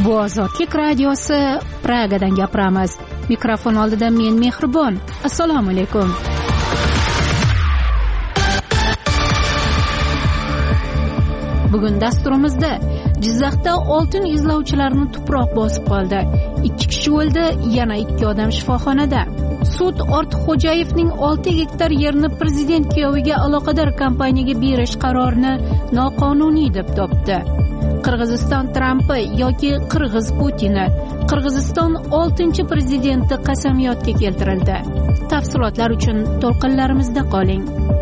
Bu Ozodlik radiosi, Pragadan gapiramiz. Mikrofon oldida men Mehribon. Assalomu alaykum. Bugun dasturimizda Jizzaxda oltin izlovchilarni tuproq bosib qoldi. 2 kishi o'ldi, yana 2 odam shifoxonada. Sud Ortiqxo'jayevning 6 gektar yerni prezident kuyoviga aloqador kompaniyaga berish qarorini noqonuniy deb topdi. Qirg'iziston Trampi yoki Qirg'iz Putini. Qirg'iziston 6-prezidenti qasamyodga keltirildi. Tafsilotlar uchun to'lqinlarimizda qoling.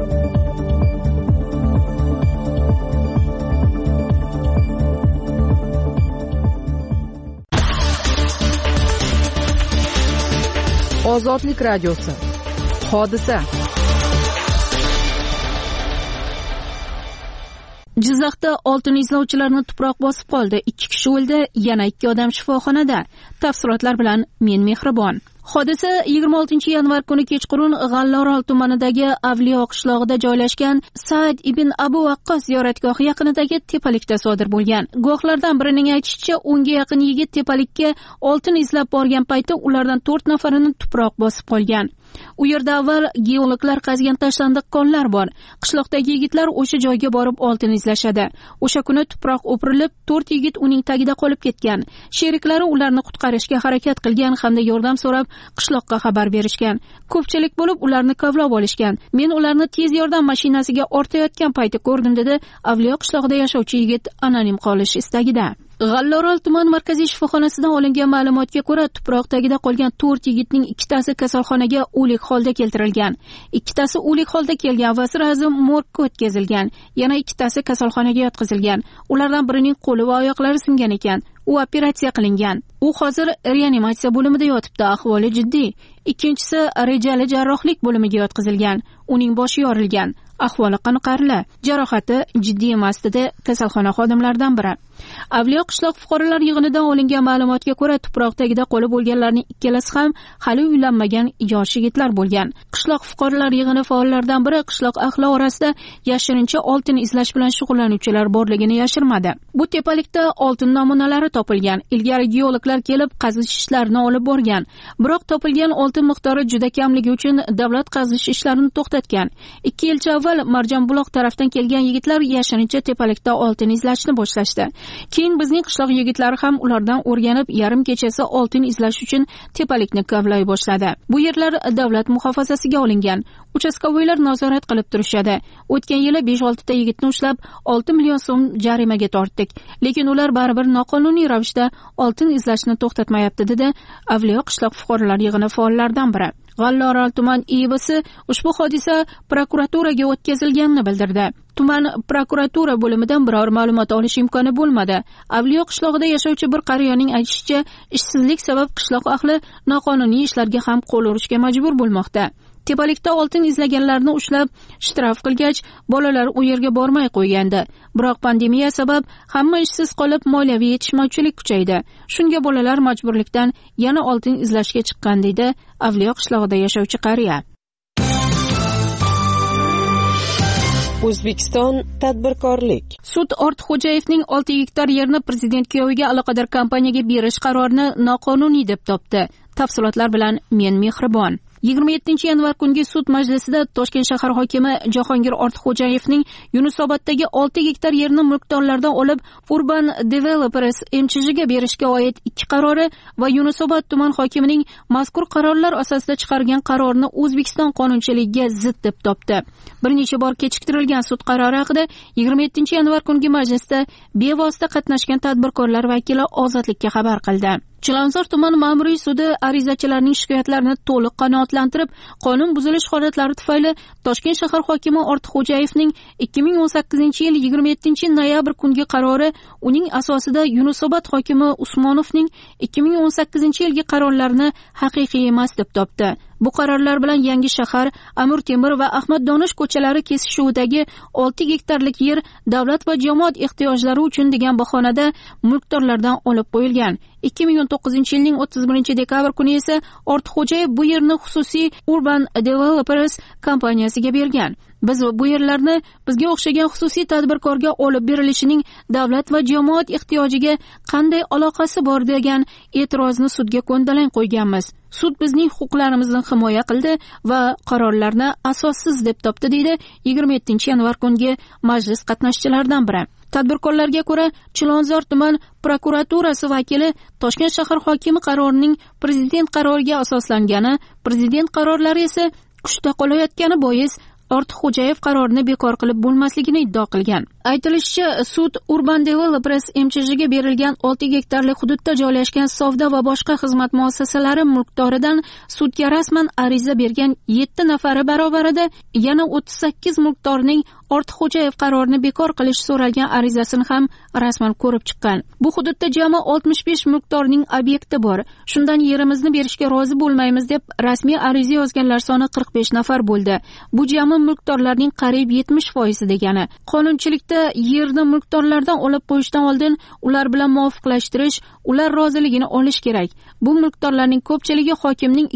Ozodlik radiosi. Hodisa. Jizzaxda oltin izlovchilarni tuproq bosib qoldi. 2 kishi o'ldi, yana 2 odam shifoxonada. Tafsilotlar bilan men Mehribon. Hodisa 26-yanvar kuni kechqurun G'allorol tumanidagi Avliyo qishlog'ida joylashgan Sa'd ibn Abu Waqqos ziyoratgohi yaqinidagi tepalikda sodir bo'lgan. Guvohlardan birining aytishicha, unga yaqin yigit tepalikka oltin izlab borgan payti ulardan 4 nafarini tuproq bosib qolgan. U yerda avval geologlar qazgan tashlandiq konlar bor. Qishloqdagi yigitlar o'sha joyga borib oltin izlashadi. O'sha kuni tuproq o'pirilib, 4 yigit uning tagida qolib ketgan. Sheriklari ularni qutqarishga harakat qilgan hamda yordam so'rab qishloqqa xabar berishgan. Ko'pchilik bo'lib ularni kavlab olishgan. Men ularni tez yordam mashinasiga ortayotgan payti ko'rdim, dedi Avliyo qishlog'ida yashovchi yigit anonim qolish istagida. G'allorol tuman markaziy shifoxonasidan olingan ma'lumotga ko'ra, tuproq tagida qolgan 4 yigitning 2tasi kasalxonaga o'lik holda keltirilgan. 2tasi o'lik holda kelgan va sirasi morgga o'tkazilgan. Yana 2tasi kasalxonaga yotqizilgan. Ulardan birining qo'li va oyoqlari singan ekan. U operatsiya qilingan. U hozir reanimatsiya bo'limida yotibdi, ahvoli jiddiy. Ikkinchisi rejali jarrohlik bo'limiga yotqizilgan. Uning boshi yorilgan. Ahvoli qoniqarli. Jarohati jiddiy emas, dedi kasalxona xodimlaridan biri. Avliyo qishloq fuqarolar yig'inidan olingan ma'lumotga ko'ra, tuproq tagida qolib bo'lganlarning ikkalasi ham hali uylanmagan yosh yigitlar bo'lgan. Qishloq fuqarolar yig'ini faollaridan biri qishloq ahli orasida yashirincha oltin izlash bilan shug'ullanuvchilar borligini yashirmadi. Bu tepalikda oltin namunalari topilgan. Ilgari geologlar kelib qazish ishlarini olib borgan. Biroq topilgan oltin miqdori juda kamligi uchun davlat qazish ishlarini to'xtatgan. 2 yilcha avval Marjonbuloq tarafdan kelgan yigitlar yashirincha tepalikda oltin izlashni boshlashdi. Keyin bizning qishloq yigitlari ham ulardan o'rganib, yarim kechasi oltin izlash uchun tepalikni kavlay boshladi. Bu yerlar davlat muhofazasiga olingan. Uchastkovoylar nazorat qilib turishadi. O'tgan yili 5-6 ta yigitni ushlab 6 million so'm jarimaga tortdik. Lekin ular baribir noqonuniy ravishda oltin izlashni to'xtatmayapti, dedi Avliyo qishloq fuqarolar yig'ini faollaridan biri. G'allorol tuman IB'si ushbu hodisa prokuraturaga o'tkazilganini bildirdi. Tuman prokuratura bo'limidan biror ma'lumot olish imkoni bo'lmadi. Avliyo qishlog'ida yashovchi bir qariyaning aytishicha, ishsizlik sabab qishloq ahli noqonuniy ishlarga ham qo'l urishga majbur bo'lmoqda. Tepalikda oltin izlaganlarni ushlab shtraf qilgach, bolalar u yerga bormay qo'ygandi. Biroq pandemiya sabab hamma ishsiz qolib, moliyaviy yetishmovchilik kuchaydi. Shunga bolalar majburlikdan yana oltin izlashga chiqqan, deydi Avliyo qishlog'ida yashovchi qariya. O'zbekiston tadbirkorlik. Sud Ortiqxo'jayevning 6 gektar yerni prezident kuyoviga aloqador kompaniyaga berish qarorini noqonuniy deb topdi. Tafsilotlar bilan men Mehribon. 27-yanvar kungi sud majlisida Toshkent shahar hokimi Jahongir Ortiqxo'jayevning Yunusoboddagi 6 gektar yerni mulkdorlardan olib Urban Developers MCH'ga berishga oid 2 qarori va Yunusobod tuman hokimining mazkur qarorlar asosida chiqargan qarorini O'zbekiston qonunchiligiga zid deb topdi. Bir necha bor kechiktirilgan sud qarori haqida 27-yanvar kungi majlisda bevosita qatnashgan tadbirkorlar vakili Ozodlikka xabar qildi. Chilonzor tuman ma'muriy sudi arizachilarning shikoyatlarini to'liq qanoatlantirib, qonun buzilish holatlari tufayli Toshkent shahar hokimi Ortiqxo'jayevning 2018-yil 27-noyabr kungi qarori uning asosida Yunusobod hokimi Usmonovning 2018-yilgi qarorlarini haqiqiy emas deb topdi. Bu qarorlar bilan Yangi shahar, Amir Temur va Ahmad Donish ko'chalari kesishuvidagi 6 gektarlik yer davlat va jamoat ehtiyojlari uchun degan bahonada mulkdorlardan olib qo'yilgan. 2019-yilning 31-dekabr kuni esa Ortiqxo'jayev bu yerni xususiy Urban Developers kompaniyasiga bergan. Biz bu yerlarni bizga o'xshagan xususiy tadbirkorga olib berilishining davlat va jamoat ehtiyojiga qanday aloqasi bor degan e'tirozni sudga ko'ndalang qo'yganmiz. Sud bizning huquqlarimizni himoya qildi va qarorlarni asossiz deb topdi, deydi 27-yanvar kungi majlis qatnashchilaridan biri. Tadbirkorlarga ko'ra, Chilonzor tuman prokuraturasi vakili Toshkent shahar hokimi qarorining prezident qaroriga asoslangani, prezident qarorlari esa kuchda qolayotgani bois Ortiqxo'jayev qarorini bekor qilib bo'lmasligini iddao qilgan. Aytilishicha, sud Urban Developers MCHga berilgan 6 gektarlik hududda joylashgan savdo va boshqa xizmat muassasalari mulkdoridan sudga rasman ariza bergan 7 nafari barobarida yana 38 mulkdorning Ortiqxo'jayev qarorini bekor qilish so'ralgan arizasini ham rasman ko'rib chiqqan. Bu hududda jami 65 mulkdorning obyekti bor. Shundan yerimizni berishga rozi bo'lmaymiz deb rasmiy ariza yozganlar soni 45 nafar bo'ldi. Bu jami mulkdorlarning qariyb 70% degani. Qonunchilikda yerni mulkdorlardan olib qo'yishdan oldin ular bilan muvofiqlashtirish, ular roziligini olish kerak. Bu mulkdorlarning ko'pchiligi hokimning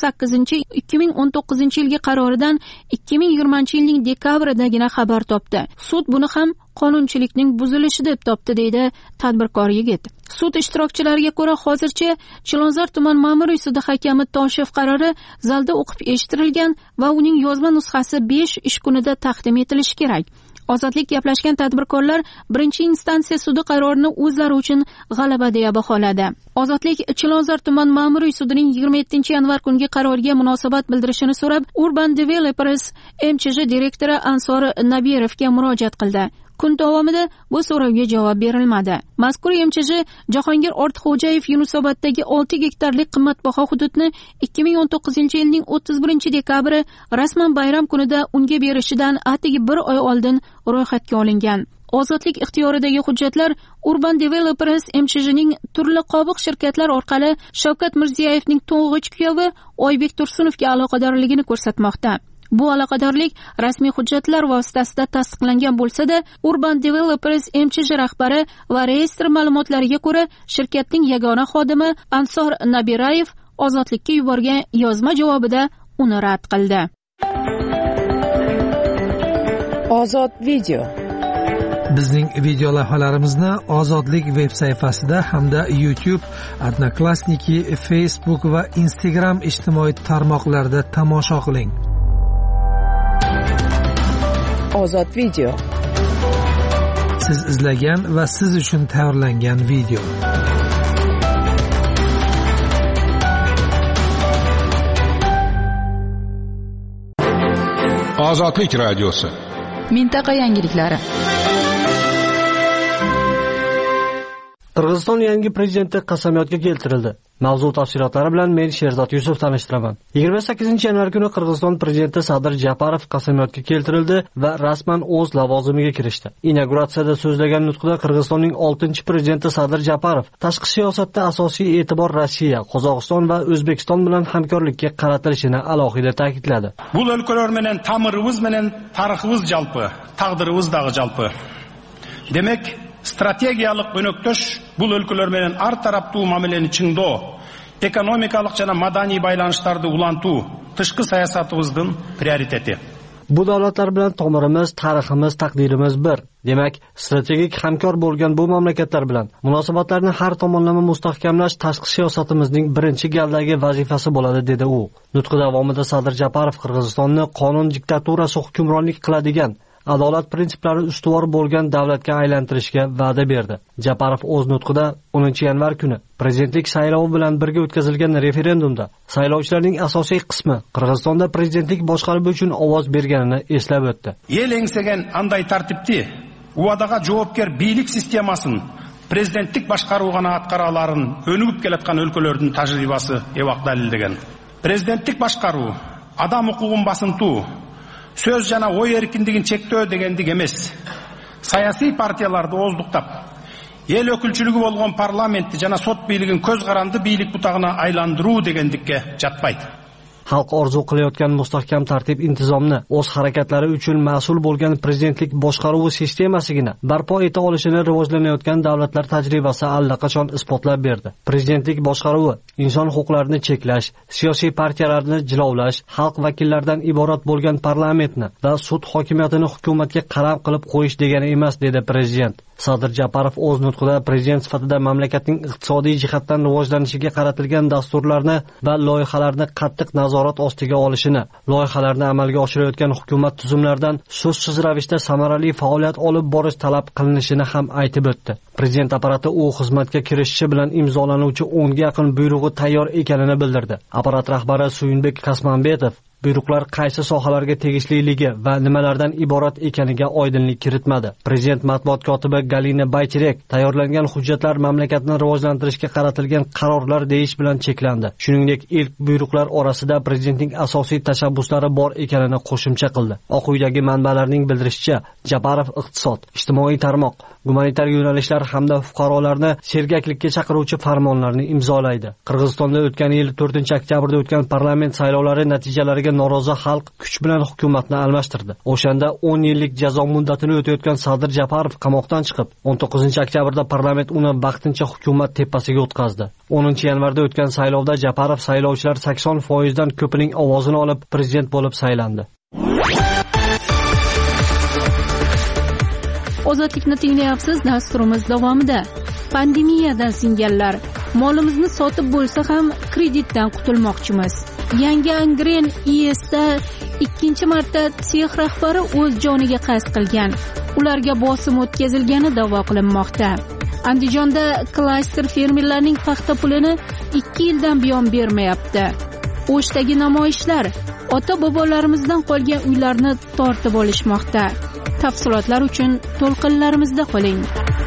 2018-2019 qaroridan 2020 dekabridagina xabar topdi. Sud buni ham qonunchilikning buzilishi deb topdi, deydi tadbirkor yigit. Sud ishtirokchilariga ko'ra, hozircha Chilonzor tuman ma'muriy sudi hakami Toshev qarori zalda o'qib eshittirilgan va uning yozma nusxasi 5 ish kunida taqdim etilishi kerak. Ozodlik gaplashgan tadbirkorlar birinchi instansiya sudi qarorini o'zlari uchun g'alaba deya baholadi. Ozodlik Chilonzor tuman ma'muriy sudining 27-yanvar kungi qaroriga munosabat bildirishini so'rab, Urban Developers MCH direktori Ansor Nabirovga murojaat qildi. Kun davomida bu so'rovga javob berilmadi. Mazkur MCH Jahongir Ortiqxo'jayev Yunusoboddagi 6 gektarlik qimmatbaho hududni 2019-yilning 31 dekabri rasman bayram kunida unga berishidan atigi 1 oy oldin ro'yxatga olingan. Ozodlik ixtiyoridagi hujjatlar Urban Developers MCHning turli qobiq shirkatlar orqali Shavkat Mirziyoyevning to'ng'ich kuyovi Oybek Tursunovga aloqadorligini ko'rsatmoqda. Bu aloqadorlik rasmiy hujjatlar vositasida tasdiqlangan bo'lsa-da, Urban Developers MCH rahbari va reyestr ma'lumotlariga ko'ra, shirkatning yagona xodimi Ansor Nabirayev Ozodlikka yuborgan yozma javobida uni rad qildi. Ozod video. Bizning video lavhalarimizni Ozodlik veb sayfasida hamda YouTube, Odnoklassniki, Facebook va Instagram ijtimoiy tarmoqlarida tomosha qiling. Ozod video. Siz izlagan va siz uchun tayyorlangan video. Ozodlik radiosi. Mintaqa yangiliklari. Qirg'iziston yangi prezidenti qasamyodga keltirildi. Mavzu tafsilotlari bilan men Sherzod Yusuf tanishtiraman. 28-yanvar kuni Qirg'iziston prezidenti Sadir Japarov qasamyodga keltirildi va rasman o'z lavozimiga kirishdi. Inauguratsiyada so'zlagan nutqida Qirg'izistonning 6-prezidenti Sadir Japarov tashqi siyosatda asosiy e'tibor Rossiya, Qozog'iston va O'zbekiston bilan hamkorlikka qaratilishini alohida ta'kidladi. Bu o'lkalar bilan tamirimiz bilan tariximiz jalpı, taqdirimiz dag'i jalpı. Demek strategiyalik önöktöş bu өлкөлөр менен ар тараптуу мамилени чыңдоо, экономикалык жана маданий байланыштарды улантуу тышкы саясатыбыздын приоритети. Bu davlatlar bilan tomirimiz, tariximiz, taqdirimiz bir. Demak, strategik hamkor bo'lgan bu mamlakatlar bilan munosabatlarni har tomonlama mustahkamlash tashqi siyosatimizning birinchi galdagi vazifasi bo'ladi, dedi u. Nutqi davomida Sadir Japarov Qirg'izistonni qonun diktaturasi hukmronlik qiladigan, adolat prinsiplari ustuvor bo'lgan davlatga aylantirishga va'da berdi. Japarov o'z nutqida 10-yanvar kuni prezidentlik saylovi bilan birga o'tkazilgan referendumda saylovchilarning asosiy qismi Qirg'izistonda prezidentlik boshqarish uchun ovoz berganini eslab o'tdi. El еңсеген андай тартипти убадаga жоопкер бийлик системасын президенттик башкаруу гана аткара аларын өнүгүп келаткан өлкөлөрдүн тажрыйбасы эбак далилдеген. Президенттик башкаруу адам укугун басынтуу, söz жана ой эркиндигин чектөө дегендик эмес. Саясий партияларды оздуктап, эл өкүлчүлүгү болгон парламентти жана сот бийлигин көз каранды бийлик бутагына айландыруу дегендикке жатпайт. xalq orzu qilayotgan mustahkam tartib intizomni o'z harakatlari uchun mas'ul bo'lgan prezidentlik boshqaruvi sistemasigina barpo eta olishini rivojlanayotgan davlatlar tajribasi allaqachon isbotlab berdi. Prezidentlik boshqaruvi inson huquqlarini cheklash, siyosiy partiyalarni jilovlash, xalq vakillaridan iborat bo'lgan parlamentni va sud hokimiyatini hukumatga qaram qilib qo'yish degani emas, dedi prezident. Sadir Japarov o'z nutqida prezident sifatida mamlakatning iqtisodiy jihatdan rivojlanishiga qaratilgan dasturlarni va loyihalarni qattiq nazorat ostiga olishini, loyihalarni amalga oshirayotgan hukumat tuzumlaridan so'zsiz ravishda samarali faoliyat olib borish talab qilinishini ham aytib o'tdi. Prezident apparati u xizmatga kirishishi bilan imzolanuvchi 10 ga yaqin buyrug'i tayyor ekanini bildirdi. Apparat rahbari Suyunbek Kasmanbetov buyruqlar qaysi sohalarga tegishliligi va nimalardan iborat ekaniga oydinlik kiritmadi. Prezident matbuot kotibi Galina Bayterek tayyorlangan hujjatlar mamlakatni rivojlantirishga qaratilgan qarorlar deyish bilan cheklandi. Shuningdek, ilk buyruqlar orasida prezidentning asosiy tashabbuslari bor ekanini qo'shimcha qildi. Oq uydagi manbalarning bildirishicha, Japarov iqtisod, ijtimoiy tarmoq, gumanitar yo'nalishlar hamda fuqarolarni sergaklikka chaqiruvchi farmonlarni imzolaydi. Qirg'izistonda o'tgan yil 4-oktyabrda o'tgan parlament saylovlari natijalariga norozi xalq kuch bilan hukumatni almashtirdi. O'shanda 10 yillik jazo muddatini o'tayotgan Sadir Japarov qamoqdan chiqib, 19-oktyabrda parlament uni vaqtincha hukumat tepasiga o'tkazdi. 10-yanvarda o'tgan saylovda Japarov saylovchilar 80% dan ko'pining ovozini olib prezident bo'lib saylandi. Ozodlikni tinglayapsiz. Dasturimiz davomida pandemiyadan singanlar, molimizni sotib bo'lsa ham kreditdan qutulmoqchimiz. Yangi Angren ISda 2-marta sex rahbari o'z joniga qasd qilgan. Ularga bosim o'tkazilgani da'vo qilinmoqda. Andijonda klaster fermerlarning paxta pulini 2 yildan buyon bermayapti. O'shdagi namoyishlar ota-bobolarimizdan qolgan uylarni tortib olishmoqda. Tafsilotlar uchun to'lqinlarimizda qoling.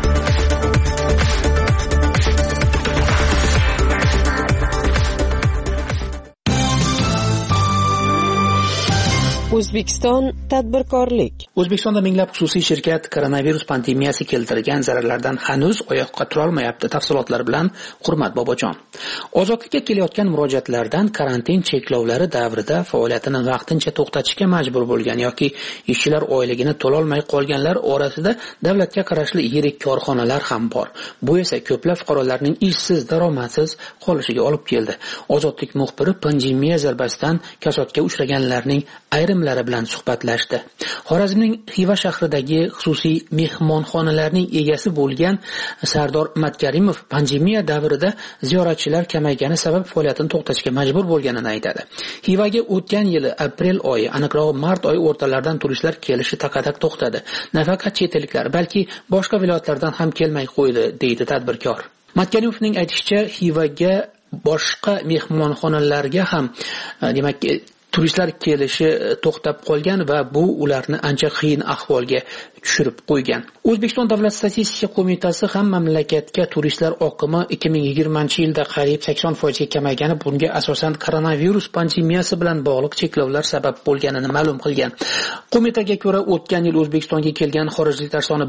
O'zbekiston tadbirkorlik. O'zbekistonda minglab xususiy shirkat koronavirus pandemiyasi keltirgan zararlardan hanuz oyoqqa tura olmayapti. Tafsilotlar bilan Hurmat Bobojon. Ozodlikka kelayotgan murojaatlardan karantin cheklovlari davrida faoliyatini vaqtincha to'xtatishga majbur bo'lgan yoki ishchilar oyligini to'la olmay qolganlar orasida davlatga qarashli yirik korxonalar ham bor. Bu esa ko'plab fuqarolarning ishsiz, daromadsiz qolishiga olib keldi. Ozodlik muxbiri pandemiya zarbasidan kasodga uchraganlarning ayrimlari bilan suhbatlashdi. Xorazmning Xiva shahridagi xususiy mehmonxonalarning egasi bo'lgan Sardor Matkarimov pandemiya davrida ziyoratchilar kamaygani sabab faoliyatini to'xtatishga majbur bo'lganini aytadi. Xivaga o'tgan yili aprel oyi, aniqrog'i mart oyi o'rtalaridan turistlar kelishi taqadak to'xtadi. Nafaqat chet elliklar, balki boshqa viloyatlardan ham kelmay qo'ydi, deydi tadbirkor. Matkarimovning aytishicha, Xivaga boshqa mehmonxonalarga ham demak turistlar kelishi to'xtab qolgan va bu ularni ancha qiyin ahvolga tushirib qo'ygan. O'zbekiston Davlat statistika qo'mitasi ham mamlakatga turistlar oqimi 2020-yilda qariyb 80% ga kamaygani, bunga asosan koronavirus pandemiyasi bilan bog'liq cheklovlar sabab bo'lganini ma'lum qilgan. Qo'mitaga ko'ra, o'tgan yil O'zbekistonga kelgan xorijliklar soni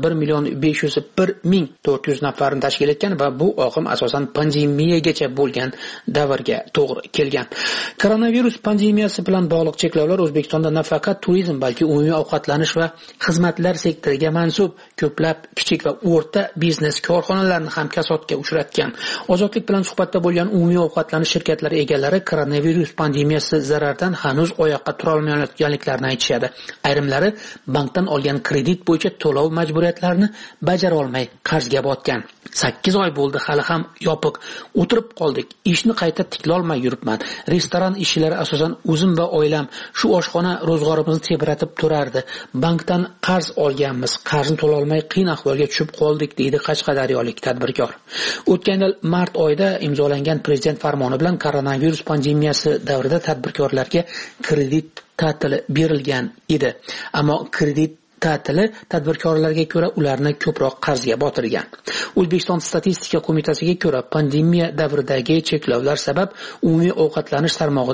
1,501,400 nafarni tashkil etgan va bu oqim asosan pandemiyagacha bo'lgan davrga to'g'ri kelgan. Koronavirus pandemiyasi bilan bog'liq cheklovlar O'zbekistonda nafaqat turizm, balki umumiy ovqatlanish va xizmatlar sektoriga mansub ko'plab kichik va o'rta biznes korxonalarni ham kasodga uchratgan. Ozodlik bilan suhbatda bo'lgan umumiy ovqatlanish shirkatlari egalari koronavirus pandemiyasi zarardan hanuz oyoqqa tura olmayotganliklarini aytishadi. Ayrimlari bankdan olgan kredit bo'yicha to'lov majburiyatlarini bajara olmay qarzga botgan. 8 oy bo'ldi, hali ham yopiq o'tirib qoldik. Ishni qayta tiklolmay yuribman. Restoran ishchilari asosan o'zim va oilam, shu oshxona ro'zg'orimizni tebratib turardi. Bankdan qarz olganmiz, qarzni to'la olmay qiyin ahvolga tushib qoldik, deydi qashqadaryolik tadbirkor. O'tgan yil mart oyida imzolangan prezident farmoni bilan koronavirus pandemiyasi davrida tadbirkorlarga kredit ta'tili berilgan edi. Ammo kredit ta'tili tadbirkorlarga ko'ra ularni ko'proq qarzga botirgan. O'zbekiston statistika qo'mitasiga ko'ra pandemiya davridagi cheklovlar sabab umumiy ovqatlanish tarmog'ida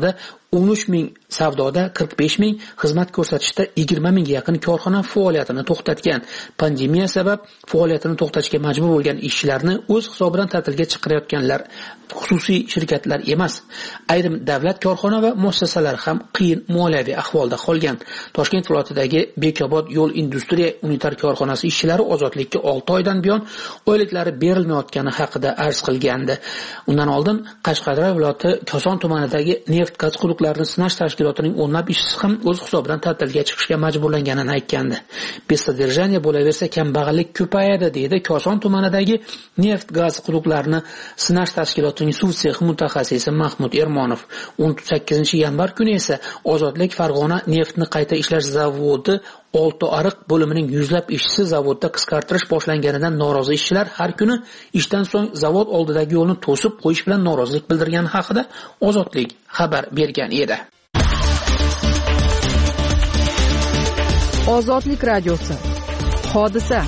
13 ming savdoda 45 ming, xizmat ko'rsatishda 20 mingga yaqin korxona faoliyatini to'xtatgan. Pandemiya sabab faoliyatini to'xtatishga majbur bo'lgan ishchilarni o'z hisobidan ta'tilga chiqarayotganlar xususiy shirkatlar emas. Ayrim davlat korxona va muassasalar ham qiyin moliyaviy ahvolda qolgan. Toshkent viloyatidagi Bekobod yo'l industriya unitar korxonasi ishchilari ozodlikka 6 oydan buyon oyliklari berilmayotgani haqida arz qilgandi. Undan oldin Qashqadaryo viloyati Koson tumanidagi neft gaz quduqlarini sinash tashkilotining o'nlab ishchisi ham o'z hisobidan ta'tilga chiqishga majburlanganini aytgandi. Besadержание bo'laversa kambag'allik ko'payadi deydi Koson tumanidagi neft gaz quduqlarini sinash tashkilotining suv sexi mutaxassisi Mahmud Ermonov. 18-yanvar kuni esa Ozodlik Farg'ona neftni qayta ishlash zavodi Oltiariq bo'limining yuzlab ishchisi zavodda qisqartirish boshlanganidan norozi ishchilar har kuni ishdan so'ng zavod oldidagi yo'lni to'sib qo'yish bilan norozilik bildirgani haqida Ozodlik xabar bergan edi. Ozodlik radiosi. Hodisa.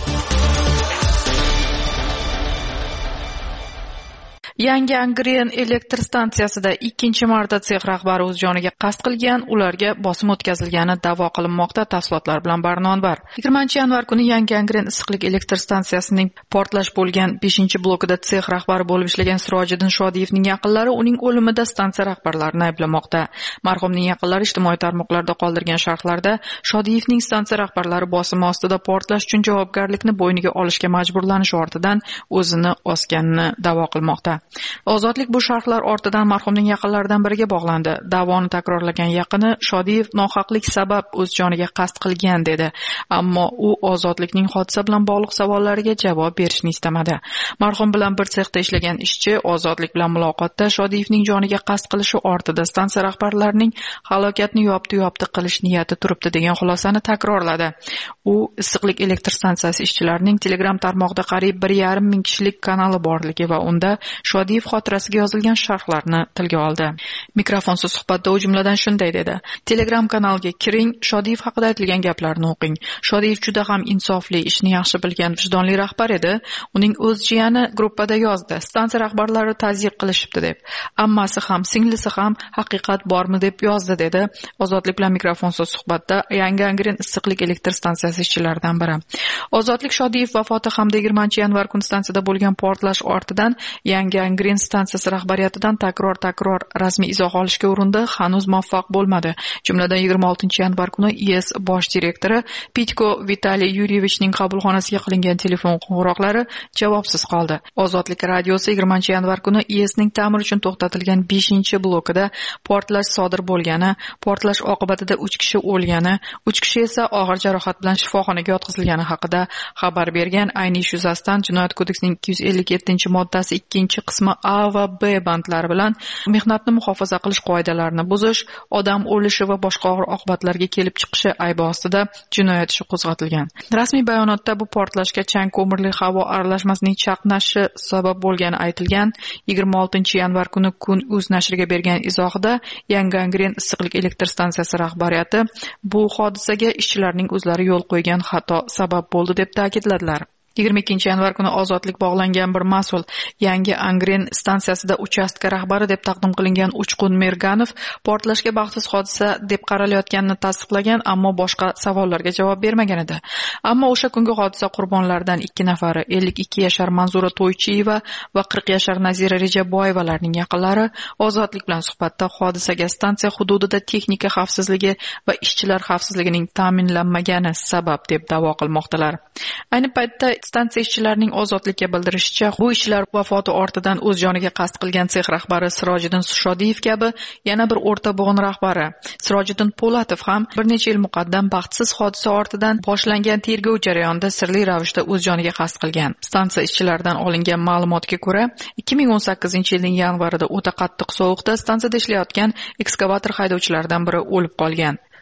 Yangi Angren elektr stansiyasida 2-marta sex rahbari o'z joniga qasd qilgan, ularga bosim o'tkazilgani da'vo qilinmoqda. Tafsilotlar bilan Barnonbar. 20-yanvar kuni Yangi Angren issiqlik elektr stansiyasining portlash bo'lgan 5-blokida sex rahbari bo'lib ishlagan Sirojiddin Shodiyevning yaqinlari uning o'limida stansiya rahbarlarini ayblamoqda. Marhumning yaqinlari ijtimoiy tarmoqlarda qoldirgan sharhlarda Shodiyevning stansiya rahbarlari bosimi ostida portlash uchun javobgarlikni bo'yniga olishga majburlanishi ortidan o'zini osganini da'vo qilmoqda. Ozodlik bu sharhlar ortidan marhumning yaqinlaridan biriga bog'landi. Da'voni takrorlagan yaqini Shodiyev nohaqlik sabab o'z joniga qasd qilgan dedi, ammo u Ozodlikning hodisa bilan bog'liq savollariga javob berishni istamadi. Marhum bilan bir sexda ishlagan ishchi Ozodlik bilan muloqotda Shodiyevning joniga qasd qilishi ortida stansiya rahbarlarining halokatni yopti qilish niyati turibdi degan xulosani takrorladi. U issiqlik elektr stansiyasi ishchilarining Telegram tarmog'ida qariyb 1,5 ming kishilik kanali borligi va unda Shodiyev xotirasiga yozilgan sharhlarni tilga oldi. Mikrofonsiz suhbatda u jumladan shunday dedi: Telegram kanaliga kiring, Shodiyev haqida aytilgan gaplarni o'qing. Shodiyev juda ham insofli, ishni yaxshi bilgan, vijdonli rahbar edi. Uning o'z jiyani gruppada yozdi. Stansiya rahbarlari tazyiq qilishibdi deb. Ammasi ham, singlisi ham haqiqat bormi deb yozdi dedi. Ozodlik bilan mikrofonsiz suhbatda Yangi Angren issiqlik elektr stansiyasi ishchilaridan biri. Ozodlik Shodiyev vafoti hamda 20-yanvar kuni stansiyada bo'lgan portlash ortidan Yangi Angren stansiyasi rahbariyatidan takror rasmiy izoh olishga urindi, hanuz muvaffaq bo'lmadi. Jumladan 26-yanvar kuni IS bosh direktori Pitko Vitaliy Yuryevichning qabulxonasiga qilingan telefon qo'ng'iroqlari javobsiz qoldi. Ozodlik radiosi 20-yanvar kuni ISning ta'mir uchun to'xtatilgan 5-blokida portlash sodir bo'lgani, portlash oqibatida 3 kishi o'lgani, 3 kishi esa og'ir jarohat bilan shifoxonaga yotqizilgani haqida xabar bergan. Ayni ish yuzasidan Jinoyat kodeksining 257-moddasi 2-qismi A va B bandlari bilan mehnatni muhofaza qilish qoidalarini buzish, odam o'lishi va boshqa og'ir oqibatlarga kelib chiqishi aybi ostida jinoyat ishi qo'zg'atilgan. Rasmiy bayonotda bu portlashga chang ko'mirli havo aralashmasining chaqnashi sabab bo'lgani aytilgan. 26-yanvar kuni Kun.uz nashriga bergan izohida Yangi Angren issiqlik elektr stansiyasi rahbariyati bu hodisaga ishchilarning o'zlari yo'l qo'ygan xato sabab bo'ldi deb ta'kidladilar. 22-yanvar kuni Ozodlik bog'langan bir mas'ul Yangi Angren stansiyasida uchastka rahbari deb taqdim qilingan Uchqun Merganov portlashga baxtsiz hodisa deb qaralayotganini tasdiqlagan, ammo boshqa savollarga javob bermagan edi. Ammo o'sha kungi hodisa qurbonlaridan 2 nafari 52 yashar Manzura To'ychiyeva va 40 yashar Nazira Rejaboyevalarning yaqinlari Ozodlik bilan suhbatda hodisaga stansiya hududida texnika xavfsizligi va ishchilar xavfsizligining ta'minlanmagani sabab deb da'vo qilmoqdalar. Ayni paytda stansiya ishchilarining Ozodlikka bildirishicha, bu ishchilar vafoti ortidan o'z joniga qasd qilgan sex rahbari Sirojiddin Shodiyev kabi yana bir o'rta bo'g'in rahbari Sirojiddin Po'latov ham bir necha yil muqaddam baxtsiz hodisa ortidan boshlangan tergov jarayonida sirli ravishda o'z joniga qasd qilgan. Stansiya ishchilaridan olingan ma'lumotga ko'ra, 2018-yilning yanvarida o'ta qattiq sovuqda stansiyada ishlayotgan ekskavator haydovchilaridan biri o'lib qolgan.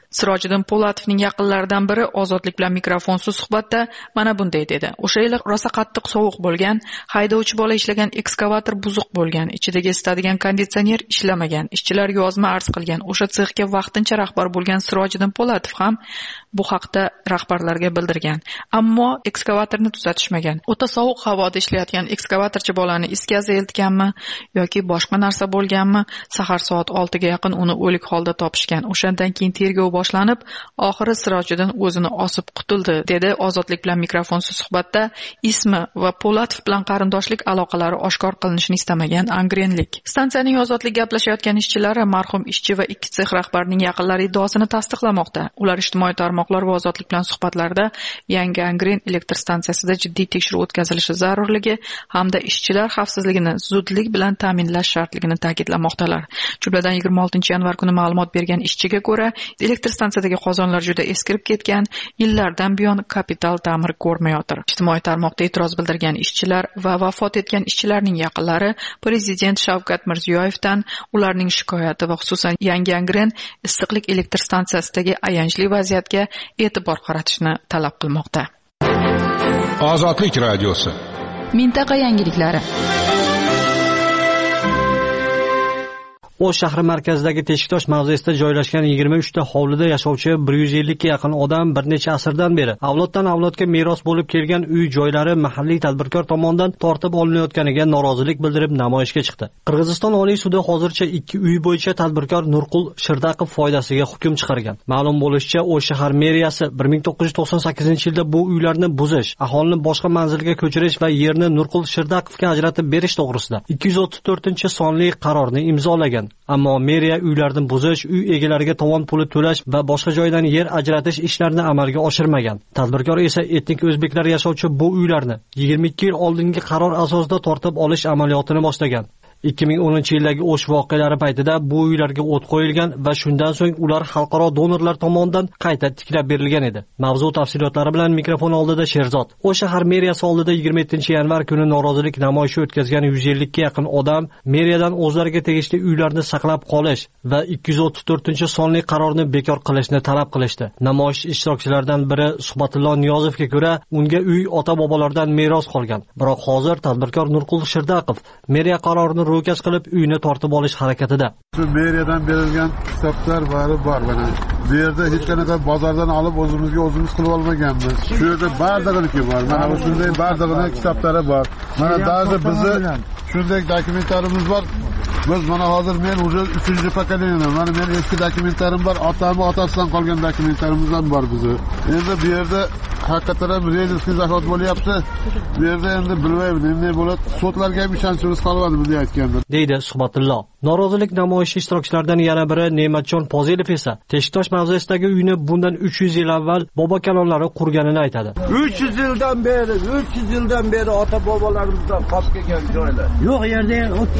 Sirojiddin Po'latovning yaqinlaridan biri Ozodlik bilan mikrofonsiz suhbatda mana bunday dedi. O'sha yili rosa qattiq sovuq bo'lgan, haydovchi bola ishlagan ekskavator buzuq bo'lgan, ichidagi isitadigan konditsioner ishlamagan, ishchilar yozma arz qilgan. O'sha sexga vaqtincha rahbar bo'lgan Sirojiddin Po'latov ham bu haqda rahbarlarga bildirgan. Ammo ekskavatorni tuzatishmagan. O'ta sovuq havoda ishlayotgan ekskavatorchi bolani iskaza eltganmi yoki boshqa narsa bo'lganmi? Sahar soat 6 ga yaqin uni o'lik holda topishgan. O'shandan keyin tergov boshlanib, oxiri Sirojiddin o'zini osib qutuldi, dedi Ozodlik bilan mikrofonsiz suhbatda ismi va Po'latov bilan qarindoshlik aloqalari oshkor qilinishini istamagan angrenlik. Stansiyaning Ozodlik gaplashayotgan ishchilari marhum ishchi va ikki sex rahbarining yaqinlari iddaosini tasdiqlamoqda. Ular ijtimoiy tarmoqlar va Ozodlik bilan suhbatlarda yangi angren elektr stansiyasida jiddiy tekshiruv o'tkazilishi zarurligi hamda ishchilar xavfsizligini zudlik bilan ta'minlash shartligini ta'kidlamoqdalar. Jumladan 26-yanvar kuni ma'lumot bergan ishchiga ko'ra, elektr stansiyadagi qozonlar juda eskirib ketgan, yillardan buyon kapital ta'mir ko'rmayotir. Ijtimoiy tarmoqda e'tiroz bildirgan ishchilar va vafot etgan ishchilarning yaqinlari Prezident Shavkat Mirziyoyevdan ularning shikoyati va xususan yangi angren issiqlik elektr stansiyasidagi ayanchli vaziyatga e'tibor qaratishni talab qilmoqda. Ozodlik radiosi. Mintaqa yangiliklari. O'sh shahri markazidagi Teshiktosh mavzesida joylashgan 23 ta hovlida yashovchi 150 ga yaqin odam bir necha asrdan beri avloddan avlodga meros bo'lib kelgan uy joylari mahalliy tadbirkor tomonidan tortib olinayotganiga norozilik bildirib namoyishga chiqdi. Qirg'iziston Oliy sudi hozircha 2 uy bo'yicha tadbirkor Nurqul Shirdaqov foydasiga hukm chiqargan. Ma'lum bo'lishicha, O'sh shahar meriyasi 1998-yilda bu uylarni buzish, aholini boshqa manzilga ko'chirish va yerni Nurqul Shirdaqovga ajratib berish to'g'risida 234-sonli qarorni imzolagan. Ammo meriya uylarni buzish, uy egalariga tovon puli to'lash va boshqa joydan yer ajratish ishlarini amalga oshirmagan. Tadbirkor esa etnik o'zbeklar yashovchi bu uylarni 22 yil oldingi qaror asosida tortib olish amaliyotini boshlagan. 2010-yildagi O'sh voqealari paytida bu uylarga o't qo'yilgan va shundan so'ng ular xalqaro donorlar tomonidan qayta tiklab berilgan edi. Mavzu tafsilotlari bilan mikrofon oldida Sherzod. O'sh shahar meriyasi oldida 27-yanvar kuni norozilik namoyishi o'tkazgan 150 ga yaqin odam meriyadan o'zlariga tegishli uylarni saqlab qolish va 234-sonli qarorni bekor qilishni talab qilishdi. Namoyish ishtirokchilaridan biri Suhbatullo Niyozovga ko'ra, unga uy ota-bobolardan meros qolgan. Biroq hozir tadbirkor Nurqul Shirdaqov meriya qarorini ro'kach qilib uyni tortib olish harakatida. Shu meriyadan berilgan kitoblar bor mana. Bu yerda hech qanaqa bozordan olib o'zimizga o'zimiz qilib olmaganmiz. Shu yerda bardig'iniki bor. Mana shunday bardig'ini kitoblari bor. Mana даже bizni shunday dokumentlarimiz bor. Biz mana hozir men уже 3-pokoleniyaman. Mana men eski dokumentlarim bor, otamning otasidan qolgan dokumentlarimiz ham bor bizni. Endi bu yerda haqiqatan ham rejissor zakot bo'lyapti. Bu yerda endi bilmayman, nima bo'ladi. Sotlarga ham ishonchimiz qolmadi bunday aytganda. Deydi Suhbatullo. Norozilik namoyishi ishtirokchilaridan yana biri Ne'matjon Pozilov esa Teshiktosh mavzesidagi uyni bundan 300 yil avval bobokalonlari qurganini aytadi. 300 yildan beri ota-bobolarimizdan qolib kelgan joylar. Yo'q, yerda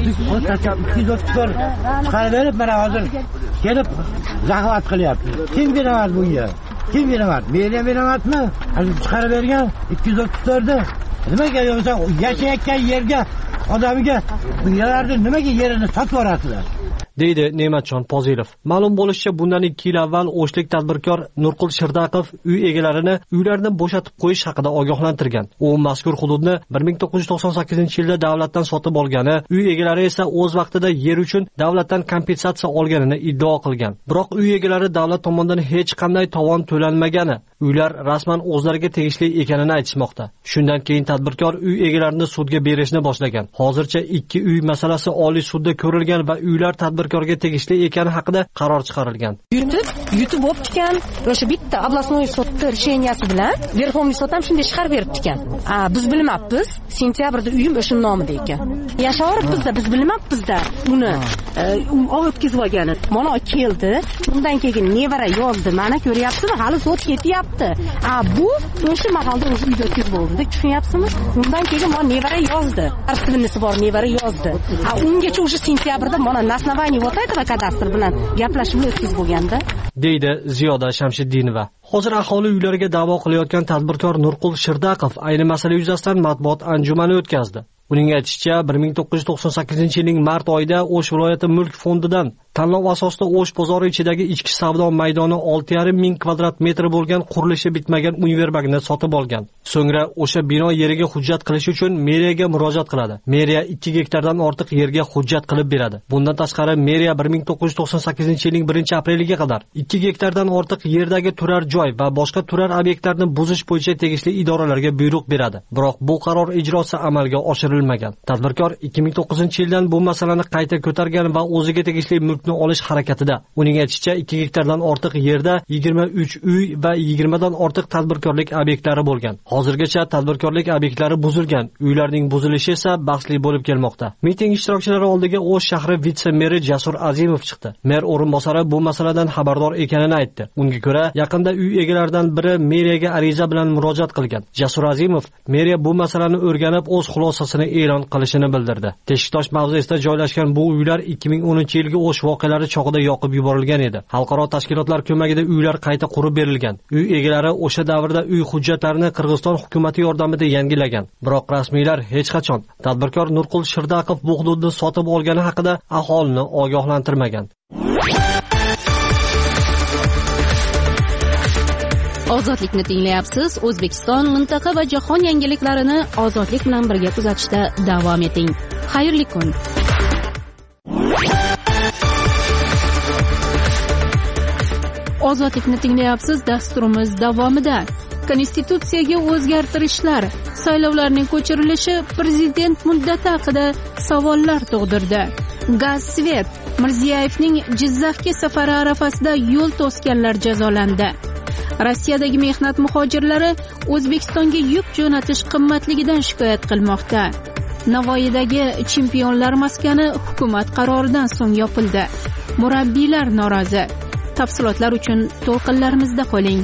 234 chiqarib berib, mana hozir kelib zaxovat qilyapti. Kim beramat bunga? Kim beramat? Meriya beramatmi? Chiqarib bergan 234 ni. Nimaga yo'qsa yashayotgan yerga odamiga bu yerlarni nimaga yerini sotib yuborasizlar? deydi Ne'matjon Pozilov. Ma'lum bo'lishicha, bundan 2 yil avval O'shlik tadbirkor Nurqul Shirdaqov uy egalarini uylarni bo'shatib qo'yish haqida ogohlantirgan. U mazkur hududni 1998-yilda davlatdan sotib olgani, uy egalari esa o'z vaqtida yer uchun davlatdan kompensatsiya olganini iddao qilgan. Biroq uy egalari davlat tomonidan hech qanday tovon to'lanmagani, uylar rasman o'zlariga tegishli ekanini aytishmoqda. Shundan keyin tadbirkor uy egalarini sudga berishni boshlagan. Hozircha 2 uy masalasi Oliy sudda ko'rilgan va uylar tadbirkorga tegishli ekani haqida qaror chiqarilgan. Yutib o'pgan, o'sha bitta областной sud решенияsi bilan Verxovniy sud ham shunday chiqarib beribdi ekan. Biz bilmabmiz, sentyabrda uyim o'sha nomida ekan. Yashavoribmiz-da, biz bilmabmiz-da uni o'tkazib olgani. Mana keldi, undan keyin nevara yozdi. Mana ko'ryapsizmi, hali sud ketyapti. Bu o'sha mahalda o'sha uyda o'tkazib bo'ldi. Tushunyapsizmi? Undan keyin mana nevara yozdi. Arxivnisi bor, nevara yozdi. Ungacha o'sha sentyabrda mana nasnavaniy вот этого kadastr bilan gaplashib o'tkazib bo'lganda, deydi Ziyoda Shamshiddinova. Hozir aholi uylariga da'vo qilayotgan tadbirkor Nurqul Shirdaqov ayni masala yuzasidan matbuot anjumani o'tkazdi. Uning aytishicha, 1998-yilning mart oyida O'sh viloyati mulk fondidan Tanlov asosida O'sh bozori ichidagi ichki savdo maydoni 6,5 ming kvadrat metr bo'lgan qurilishi bitmagan univerbagni sotib olgan. So'ngra o'sha bino yeriga hujjat qilish uchun meriyaga murojaat qiladi. Meriya 2 gektardan ortiq yerga hujjat qilib beradi. Bundan tashqari meriya 1998-yilning 1-apreliga qadar 2 gektardan ortiq yerdagi turar joy va boshqa turar obyektlarni buzish bo'yicha tegishli idoralarga buyruq beradi. Biroq bu qaror ijrosi amalga oshirilmagan. Tadbirkor 2009-yildan bu masalani qayta ko'targan va o'ziga tegishli mulkni olish harakatida. Uning aytishicha 2 gektardan ortiq yerda 23 uy va 20 dan ortiq tadbirkorlik obyektlari bo'lgan. Hozirgacha tadbirkorlik obyektlari buzilgan. Uylarning buzilishi esa bahsli bo'lib kelmoqda. Miting ishtirokchilari oldiga O'sh shahri vitse-meri Jasur Azimov chiqdi. Mer o'rinbosari bu masaladan xabardor ekanini aytdi. Unga ko'ra, yaqinda uy egalaridan biri meriyaga ariza bilan murojaat qilgan. Jasur Azimov meriya bu masalani o'rganib, o'z xulosasini e'lon qilishini bildirdi. Teshiktosh mavzesida joylashgan bu uylar 2010-yilgi O'sh voqealari chog'ida yoqib yuborilgan edi. Xalqaro tashkilotlar ko'magida uylar qayta qurib berilgan. Uy egalari o'sha davrda uy hujjatlarini Qirg'iziston hukumatı yordamida yangilagan. Biroq rasmiylar hech qachon tadbirkor Nurqul Shirdaqov bu hududni sotib olgani haqida aholini ogohlantirmagan. Ozodlikni tinglayapsiz. O'zbekiston, mintaqa va jahon yangiliklarini ozodlik bilan birga kuzatishda davom eting. Xayrli kun. Ozodlikni tinglayapsiz. Dasturimiz davomida Konstitutsiyaga o'zgartirishlar, saylovlarning ko'chirilishi prezident muddati haqida savollar tug'dirdi. Gazsvet Mirziyoyevning Jizzaxga safari arafasida yo'l to'sganlar jazolandi. Rossiyadagi mehnat muhojirlari O'zbekistonga yuk jo'natish qimmatligidan shikoyat qilmoqda. Navoiydagi chempionlar maskani hukumat qaroridan so'ng yopildi. Murabbiylar norozi. Tafsilotlar uchun to'lqinlarimizda qoling.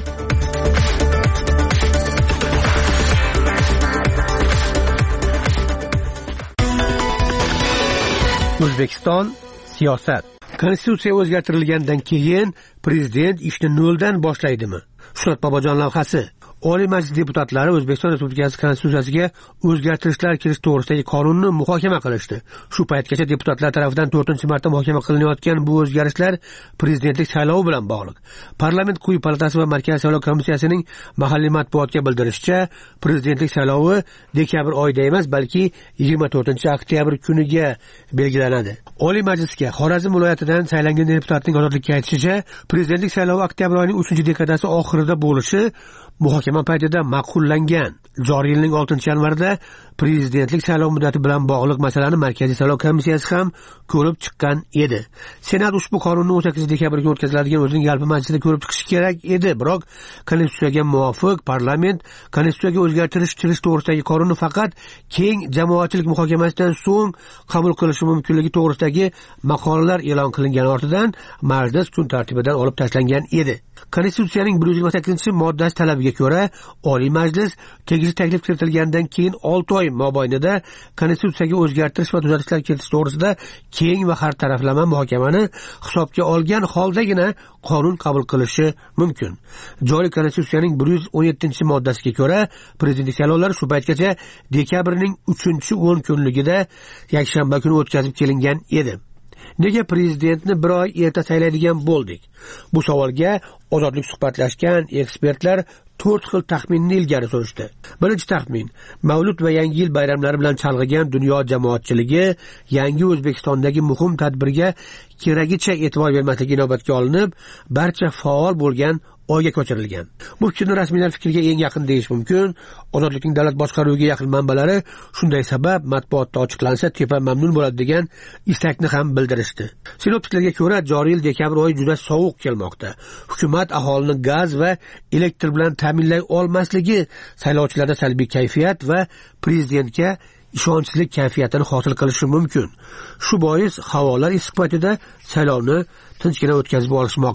O'zbekiston siyosat. Konstitutsiya o'zgartirilgandan keyin prezident ishni noldan boshlaydimi? Shuhrat Bobojon lavhasi. Oliy Majlis deputatlari O'zbekiston Respublikasi Konstitutsiyasiga o'zgartirishlar kirish to'g'risidagi qonunni muhokama qilishdi. Shu paytgacha deputatlar tomonidan 4-marta muhokama qilinayotgan bu o'zgarishlar prezidentlik saylovi bilan bog'liq. Parlament quyi palatasi va Markaziy saylov komissiyasining mahalliy matbuotga bildirishicha, prezidentlik saylovi dekabr oyida emas, balki 24-oktyabr kuniga belgilanadi. Oliy Majlisga Xorazm viloyatidan saylangan deputatning ozodlikka aytishicha, prezidentlik saylovi oktyabr oyining 3-dekadasi oxirida bo'lishi muhokama paytida ma'qullangan. Joriy yilning 6-yanvarida prezidentlik saylov muddati bilan bog'liq masalani Markaziy saylov komissiyasi ham ko'rib chiqqan edi. Senat ushbu qonunni 18 dekabrga o'tkaziladigan o'zining yalpi majlisida ko'rib chiqishi kerak edi, biroq konstitutsiyaga muvofiq parlament konstitutsiyaga o'zgartirish kirish to'g'risidagi qonunni faqat keng jamoatchilik muhokamasidan so'ng qabul qilishi mumkinligi to'g'risidagi maqolalar e'lon qilingan ortidan majlis kun tartibidan olib tashlangan edi. Konstitutsiyaning 128-moddasi talabiga ko'ra, Oliy Majlis tegishli taklif kiritilgandan keyin 6 oy mobaynida konstitutsiyaga o'zgartirish va tuzatishlar kiritish to'g'risida keng va har taraflama muhokamani hisobga olgan holdagina qonun qabul qilishi mumkin. Joriy konstitutsiyaning 117-moddasiga ko'ra, prezidentlik saylovlari shu paytgacha dekabrning 3-10 kunligida yakshanba kuni o'tkazib kelingan edi. Nega prezidentni bir oy erta saylaydigan bo'ldik? Bu savolga ozodlik suhbatlashgan ekspertlar 4 xil taxminni ilgari surishdi. Birinchi taxmin: Mavlud va Yangi yil bayramlari bilan chalg'igan dunyo jamoatchiligi yangi O'zbekistondagi muhim tadbirga keragicha e'tibor bermasligi inobatga olinib, barcha faol bo'lgan oyga ko'chirilgan. Bu fikrni rasmiylar fikriga eng yaqin deyish mumkin. Ozodlikning davlat boshqaruviga yaqin manbalari shunday sabab matbuotda ochiqlansa tepa mamnun bo'ladi degan istakni ham bildirishdi. Sinoptiklarga ko'ra, joriy yil dekabr oyi juda sovuq kelmoqda. Hukumat aholini gaz va elektr bilan ta'minlay olmasligi saylovchilarda salbiy kayfiyat va prezidentga ishonchsizlik kayfiyatini hosil qilishi mumkin. Shu bois havolar issiq paytida saylovni tinchgina o'tkazib olishmoqchi.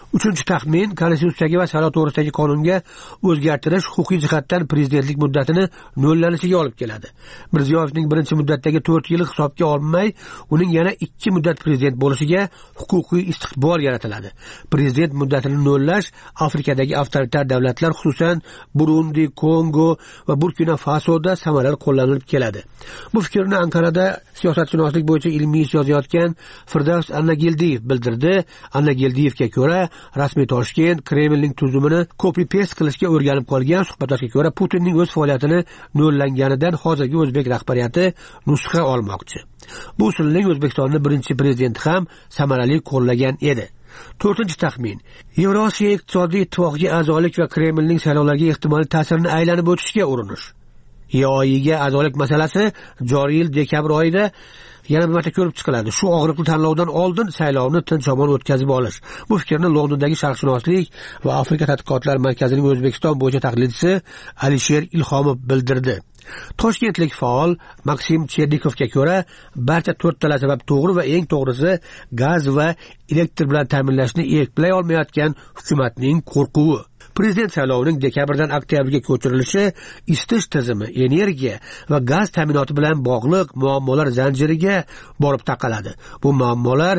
Uchinchi taxmin, konstitutsiyaga va saylov to'g'risidagi qonunga o'zgartirish huquqiy jihatdan prezidentlik muddatini nollanishiga olib keladi. Mirziyoyevning birinchi muddatdagi 4 yili hisobga olinmay, uning yana 2 muddat prezident bo'lishiga huquqiy istiqbol yaratiladi. Prezident muddatini nollash Afrikadagi avtoritar davlatlar, xususan Burundi, Kongo va Burkina Fasoda samarali qo'llanilib keladi. Bu fikrni Ankarada siyosatshunoslik bo'yicha ilmiy ish yozayotgan Firdavs Annagildiyev bildirdi. Annagildiyevga ko'ra, rasmiy Toshkent Kremlning tuzumini copy-paste qilishga o'rganib qolgan. Suhbatdoshga ko'ra, Putinning o'z faoliyatini nollanganidan hozirgi o'zbek rahbariyati nusxa olmoqchi. Bu usulning O'zbekistonning birinchi prezidenti ham samarali qo'llagan edi. To'rtinchi taxmin. Yevrosiyo iqtisodiy ittifoqiga a'zolik va Kremlning saylovlarga ehtimoliy ta'sirini aylanib o'tishga urinish. EOIga a'zolik masalasi joriy yil dekabr oyida yana bir marta ko'rib chiqiladi. Shu og'riqli tanlovdan oldin saylovni tinch-omon o'tkazib olish. Bu fikrni Londondagi sharqshunoslik va Afrika tadqiqotlar markazining O'zbekiston bo'yicha tahlilchisi Alisher Ilhomov bildirdi. Toshkentlik faol Maksim Chernikovga ko'ra, barcha 4 tala sabab to'g'ri va eng to'g'risi gaz va elektr bilan ta'minlashni eplay olmayotgan hukumatning qo'rquvi. Prezident saylovining dekabrdan oktyabrga ko'chirilishi isitish tizimi, energiya va gaz ta'minoti bilan bog'liq muammolar zanjiriga borib taqaladi. Bu muammolar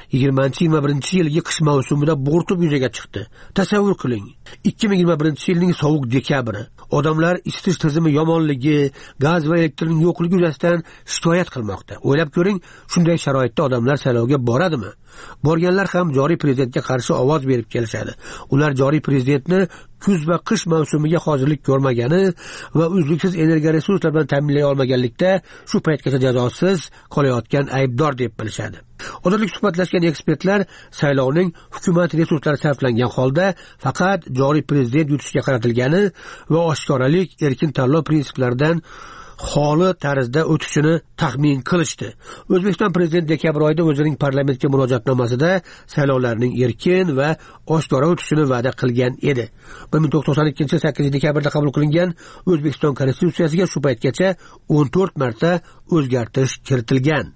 2021-yilgi qish mavsumida bo'rtib yuzaga chiqdi. Tasavvur qiling, 2021-yilning sovuq dekabri. Odamlar isitish tizimi yomonligi, gaz va elektrning yo'qligi yuzasidan shikoyat qilmoqda. O'ylab ko'ring, shunday sharoitda odamlar saylovga boradimi? Borganlar ham joriy prezidentga qarshi ovoz berib kelishadi. Ular joriy prezidentni kuz va qish mavsumiga hozirlik ko'rmagani va uzluksiz energiya resurslari bilan ta'minlay olmaganlikda shu paytgacha jazosiz qolayotgan aybdor deb bilishadi. Hozirlik suhbatlashgan ekspertlar saylovning hukumat resurslari sarflangan holda faqat joriy prezident yutishiga qaratilgani va oshkoralik, erkin tanlov prinsiplaridan xoli tarzda o'tishini taxmin qilishdi. O'zbekiston prezidenti dekabr oyida o'zining parlamentga murojaatnomasida saylovlarning erkin va oshkora o'tishini va'da qilgan edi. 1992-yil 8 dekabrda qabul qilingan O'zbekiston konstitutsiyasiga shu paytgacha 14 marta o'zgartirish kiritilgan.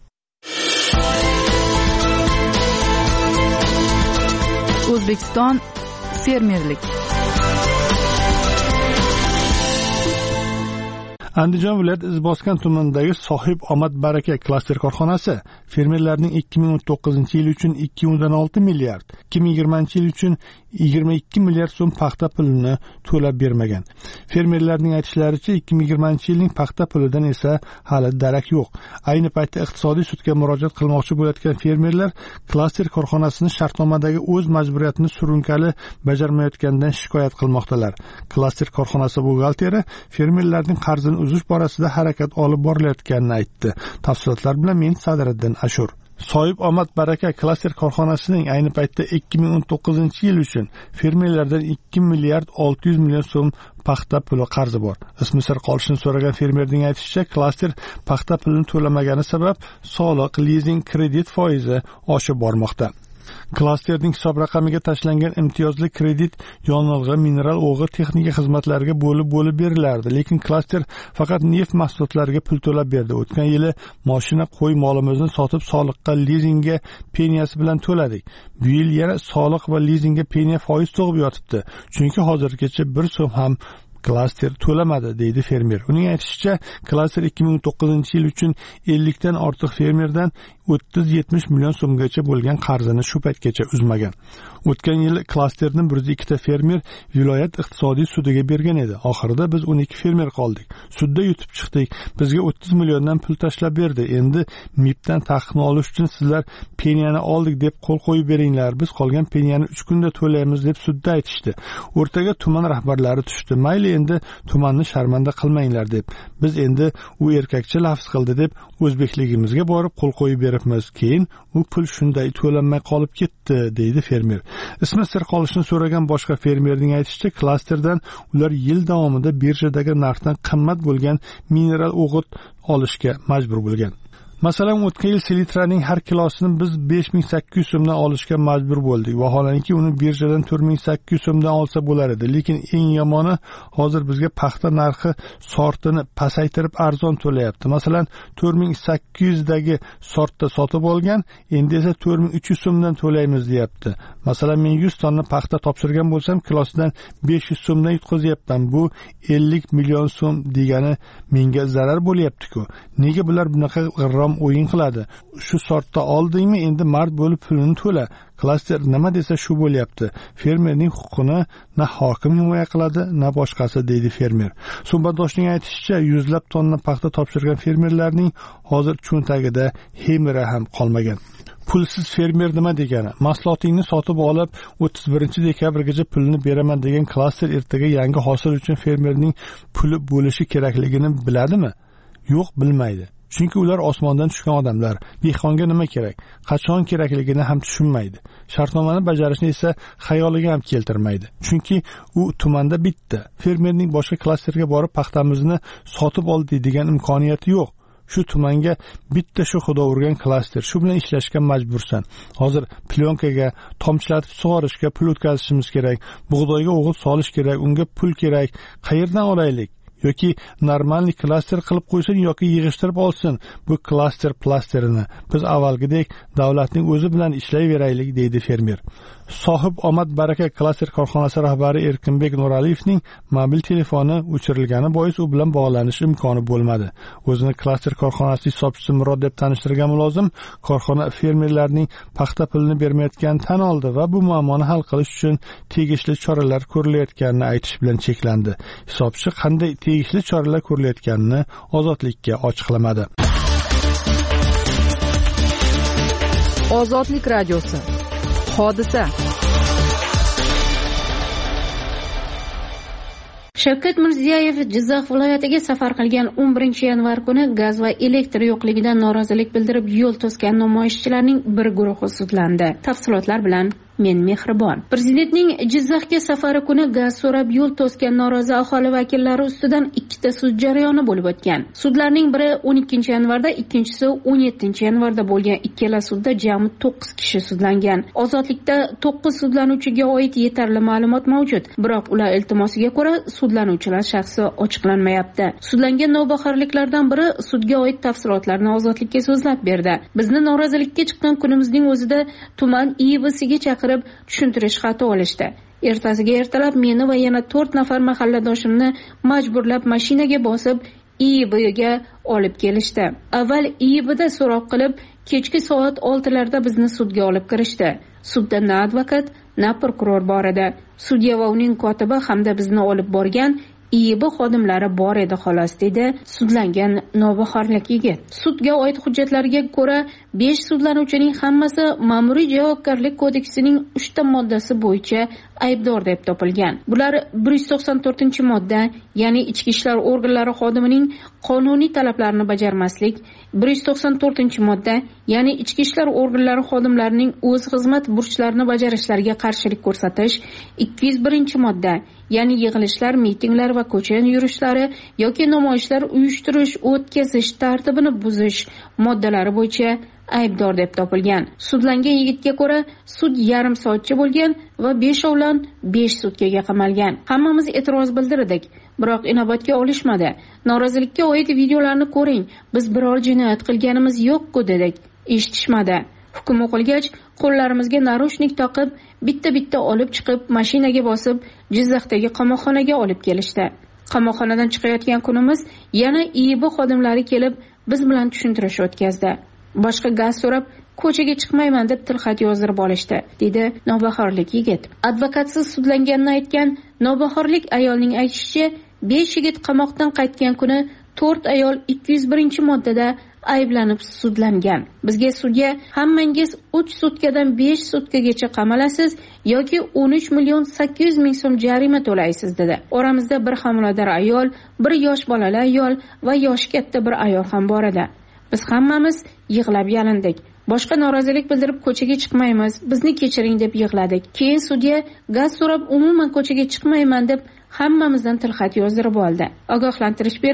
O'zbekiston fermerlik. Andijon viloyati Izboskan tumanidagi Sohib Omad Baraka klaster korxonasi fermerlarning 2019-yil uchun 2.6 milliard, 2020-yil uchun 22 milliard so'm paxta pulini to'lab bermagan. Fermerlarning aytishlaricha, 2020-yilning paxta pulidan esa hali darak yo'q. Ayni paytda iqtisodiy sudga murojaat qilmoqchi bo'layotgan fermerlar klaster korxonasini shartnomadagi o'z majburiyatini surunkali bajarmayotganidan shikoyat qilmoqdalar. Klaster korxonasi buxgalteri fermerlarning qarzini uzish borasida harakat olib borilayotganini aytdi. Tafsilotlar bilan men Sadriddin Ashur. Sohib Omad Baraka klaster korxonasining ayni paytda 2019-yil uchun fermerlardan 2 milliard 600 million so'm paxta puli qarzi bor. Ismi sir qolishini so'ragan fermerning aytishicha, klaster paxta pulini to'lamagani sabab soliq, lizing, kredit foizi oshib bormoqda. Klasterning hisob raqamiga tashlangan imtiyozli kredit yonilg'i, mineral o'g'i, texnika xizmatlariga bo'lib berilardi, lekin klaster faqat neft mahsulotlariga pul to'lab berdi. O'tgan yili mashina, qo'y molimizni sotib soliqqa, lizingga, peniyasi bilan to'ladik. Bu yil yana soliq va lizingga peniya foiz tug'ib yotibdi. Chunki hozirgacha 1 so'm ham klaster to'lamadi, deydi fermer. Uning aytishicha, klaster 2019-yil uchun 50 dan ortiq fermerdan 30-70 million so'mgacha bo'lgan qarzini shu paytgacha uzmagan. O'tgan yil klasterni 102 ta fermer viloyat iqtisodiy sudiga bergan edi. Oxirida biz 12 fermer qoldik. Sudda yutib chiqdik. Bizga 30 milliondan pul tashlab berdi. Endi MIPdan taqiqni olish uchun sizlar peniyani oldik deb qo'l qo'yib beringlar. Biz qolgan peniyani 3 kunda to'laymiz deb sudda aytishdi. O'rtaga tuman rahbarlari tushdi. Mayli, endi tumanni sharmanda qilmanglar deb. Biz endi u erkakcha lafz qildi deb o'zbekligimizga borib qo'l qo'yib beribmiz. Keyin u pul shunday to'lanmay qolib ketdi, deydi fermer. Ismi sir qolishini so'ragan boshqa fermerning aytishicha, klasterdan ular yil davomida birjadagi narxdan qimmat bo'lgan mineral o'g'it olishga majbur bo'lgan. Masalan, o'tgan yil selitraning har kilosini biz 5800 so'mdan olishga majbur bo'ldik. Vaholanki uni birjadan 4800 so'mdan olsa bo'lar edi. Lekin eng yomoni hozir bizga paxta narxi sortini pasaytirib arzon to'layapti. Masalan, 4800 dagi sortda sotib olgan, endi esa 4300 so'mdan to'laymiz deyapti. Masalan, men 100 tonna paxta topshirgan bo'lsam, kilosidan 500 so'mdan yutqazyapman. Bu 50 million so'm degani menga zarar bo'lyapti-ku. Nega bular bunaqa g'irrom o'yin qiladi? Shu sortda oldingmi, endi mard bo'lib pulini to'la. Klaster nima desa shu bo'lyapti. Fermerning huquqini na hokim himoya qiladi, na boshqasi, deydi fermer. Suhbatdoshning aytishicha, yuzlab tonna paxta topshirgan fermerlarning hozir cho'ntagida hemira ham qolmagan. Pulsiz fermer nima degani? Mahsulotingni sotib olib 31 dekabrgacha pulni beraman degan klaster ertaga yangi hosil uchun fermerning puli bo'lishi kerakligini biladimi? Yo'q, bilmaydi. Chunki ular osmondan tushgan odamlar. Dehqonga nima kerak, qachon kerakligini ham tushunmaydi. Shartnomani bajarishni esa xayoliga ham keltirmaydi. Chunki u tumanda bitta. Fermerning boshqa klasterga borib paxtamizni sotib ol deydigan imkoniyati yo'q. Shu tumanga bitta shu xudo urgan klaster, shu bilan ishlashga majbursan. Hozir plyonkaga, tomchilatib sug'orishga pul o'tkazishimiz kerak, bug'doyga o'g'it solish kerak, unga pul kerak. Qayerdan olaylik? Yoki normalniy klaster qilib qo'ysin yoki yig'ishtirib olsin bu klaster plasterini. Biz avvalgidek davlatning o'zi bilan ishlayveraylik, deydi fermer. Sohib Omad Baraka klaster korxonasi rahbari Erkinbek Nuraliyevning mobil telefoni o'chirilgani bois u bilan bog'lanish imkoni bo'lmadi. O'zini klaster korxonasi hisobchisi Murod deb tanishtirgan mulozim korxona fermerlarning paxta pulini bermayotganini tan oldi va bu muammoni hal qilish uchun tegishli choralar ko'rilayotganini aytish bilan cheklandi. Hisobchi qanday tegishli choralar ko'rilayotganini Ozodlikka ochiqlamadi. Ozodlik radiosi. Hodisa. Shavkat Mirziyoyev Jizzax viloyatiga safar qilgan 11-yanvar kuni gaz va elektr yo'qligidan norozilik bildirib yo'l to'sgan namoyishchilarning bir guruhi sudlandi. Tafsilotlar bilan men Mehribon. Prezidentning Jizzaxga safari kuni gaz so'rab yo'l to'sgan norozi aholi vakillari ustidan ikkita sud jarayoni bo'lib o'tgan. Sudlarning biri 12-yanvarda, ikkinchisi 17-yanvarda bo'lgan. Ikkala sudda jami 9 kishi sudlangan. Ozodlikda 9 sudlanuvchiga oid yetarli ma'lumot mavjud, biroq ular iltimosiga ko'ra sudlanuvchilar shaxsi ochiqlanmayapti. Sudlangan navbahorliklardan biri sudga oid tafsilotlarni Ozodlikka so'zlab berdi. Bizni norozilikka chiqqan kunimizning o'zida tuman IIBsiga chaqirib tushuntirish xati olishdi. Ertasiga ertalab meni va yana 4 nafar mahalladoshimni majburlab mashinaga bosib IIBga olib kelishdi. Avval IIBda so'roq qilib, kechki soat 6larda bizni sudga olib kirishdi. Sudda na advokat, na prokuror bor edi. Sudya va uning kotibi hamda bizni olib borgan IIB xodimlari bor edi xolos, dedi sudlangan navbahorlik yigit. Sudga oid hujjatlarga ko'ra 5 sudlanuvchining hammasi Ma'muriy javobgarlik kodeksining 3 ta moddasi bo'yicha aybdor deb topilgan. Bular 194-modda, ya'ni ichki ishlar organlari xodimining qonuniy talablarini bajarmaslik, 194-modda, ya'ni ichki ishlar organlari xodimlarining o'z xizmat burchlarini bajarishlariga qarshilik ko'rsatish, 201-modda, ya'ni yig'ilishlar, mitinglar va ko'cha yurishlari yoki namoyishlar uyushtirish, o'tkazish tartibini buzish moddalari bo'yicha aybdor deb topilgan. Sudlangan yigitga ko'ra sud yarim soatcha bo'lgan va 5ovlan 5 sutkaga qamalgan. Hammamiz e'tiroz bildirdik, biroq inobatga olishmadi. Norozilikka oid videolarni ko'ring, biz biror jinoyat qilganimiz yo'q-ku dedik. Eshitishmadi. Hukm o'qilgach, qo'llarimizga narushnik taqib, bitta-bitta olib chiqib, mashinaga bosib, Jizzaxdagi qamoqxonaga olib kelishdi. Qamoqxonadan chiqayotgan kunimiz yana IIB xodimlari kelib, biz bilan tushuntirish o'tkazdi. Boshqa gaz so'rab, ko'chaga chiqmayman deb tilxat yozdirib olishdi, dedi navbahorlik yigit. Advokatsiz sudlanganini aytgan navbahorlik ayolning aytishicha, 5 yigit qamoqdan qaytgan kuni 4 ayol 201-moddada ayblanib sudlangan. Bizga sudya hammangiz 3 sutkadan 5 sutkagacha qamalasiz yoki 13,800,000 so'm jarima to'laysiz dedi. Oramizda bir homilador ayol, bir yosh bolali ayol va yoshi katta bir ayol ham bor edi. Biz hammamiz yig'lab yalindik. Boshqa norozilik bildirib ko'chaga chiqmaymiz, bizni kechiring deb yig'ladik. Keyin sudya gaz so'rab umuman ko'chaga chiqmayman deb hammamizdan tilxat yozdirib oldi. Ogohlantirish berib,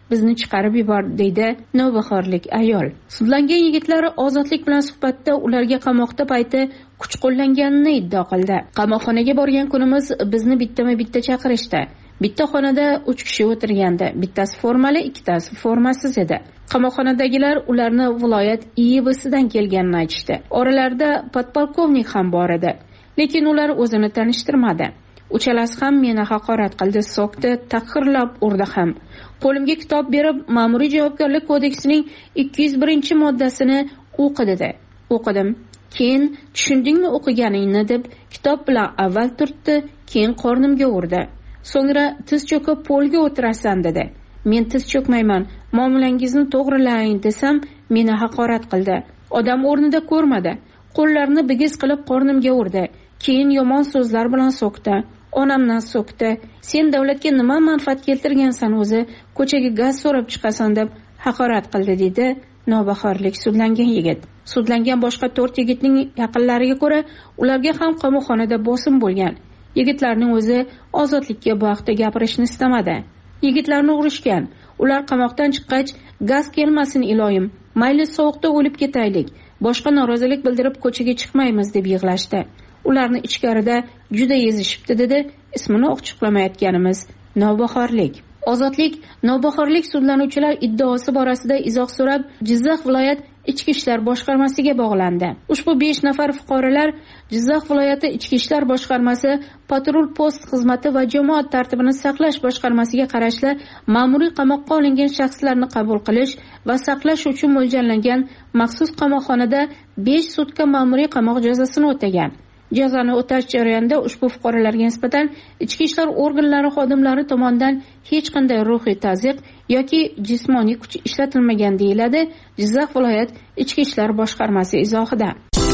bizni chiqarib yubordi, deydi navbahorlik ayol. Sudlangan yigitlar Ozodlik bilan suhbatda ularga qamoqda payti kuch qo'llanganini iddao qildi. Qamoqxonaga borgan kunimiz bizni bittama-bitta chaqirishdi. Bitta xonada 3 kishi o'tirgandi. Bittasi formali, ikkitasi formasiz edi. Qamoqxonadagilar ularni viloyat IIBsidan kelganini aytishdi. Oralarida podpolkovnik ham bor edi, lekin ular o'zini tanishtirmadi. Uchalasi ham meni haqorat qildi, so'kdi, tahqirlab urdi ham. Qo'limga kitob berib, Ma'muriy javobgarlik kodeksining 201-moddasini o'qi dedi. O'qidim. Keyin tushundingmi o'qiganingni deb kitob bilan avval turtdi, keyin qornimga urdi. So'ngra tiz cho'kib polga o'tirasan dedi. Men tiz cho'kmayman, muomalangizni to'g'rilang desam, meni haqorat qildi. Odam o'rnida ko'rmadi. Qo'llarini bigiz qilib qornimga urdi. Keyin yomon so'zlar bilan so'kdi. Onamdan so'kdi. Sen davlatga nima manfaat keltirgansan o'zi? Ko'chaga gaz so'rab chiqasan deb haqorat qildi, dedi navbahorlik sudlangan yigit. Sudlangan boshqa 4 yigitning yaqinlariga ko'ra, ularga ham qamoqxonada bosim bo'lgan. Yigitlarning o'zi ozodlikka bu haqda gapirishni istamadi. Yigitlarni urishgan. Ular qamoqdan chiqqach, gaz kelmasin iloyim, mayli sovuqda o'lib ketaylik, boshqa norozilik bildirib ko'chaga chiqmaymiz deb yig'lashdi. Ularni ichkarida juda ezishibdi, dedi ismini ochiqlamayotganimiz navbahorlik. Ozodlik navbahorlik sudlanuvchilar iddaosi borasida izoh so'rab Jizzax viloyat Ichki ishlar boshqarmasiga bog'landi. Ushbu 5 nafar fuqarolar Jizzax viloyati Ichki ishlar boshqarmasi patrul post xizmati va jamoat tartibini saqlash boshqarmasiga qarashli ma'muriy qamoqqa olingan shaxslarni qabul qilish va saqlash uchun mo'ljallangan maxsus qamoqxonada 5 sutka ma'muriy qamoq jazosini o'tagan. Jazoni o'tash jarayonida ushbu fuqarolarga nisbatan ichki ishlar organlari xodimlari tomonidan hech qanday ruhiy ta'ziq yoki jismoniy kuch ishlatilmagan, deyiladi Jizzax viloyat Ichki ishlar boshqarmasi izohida.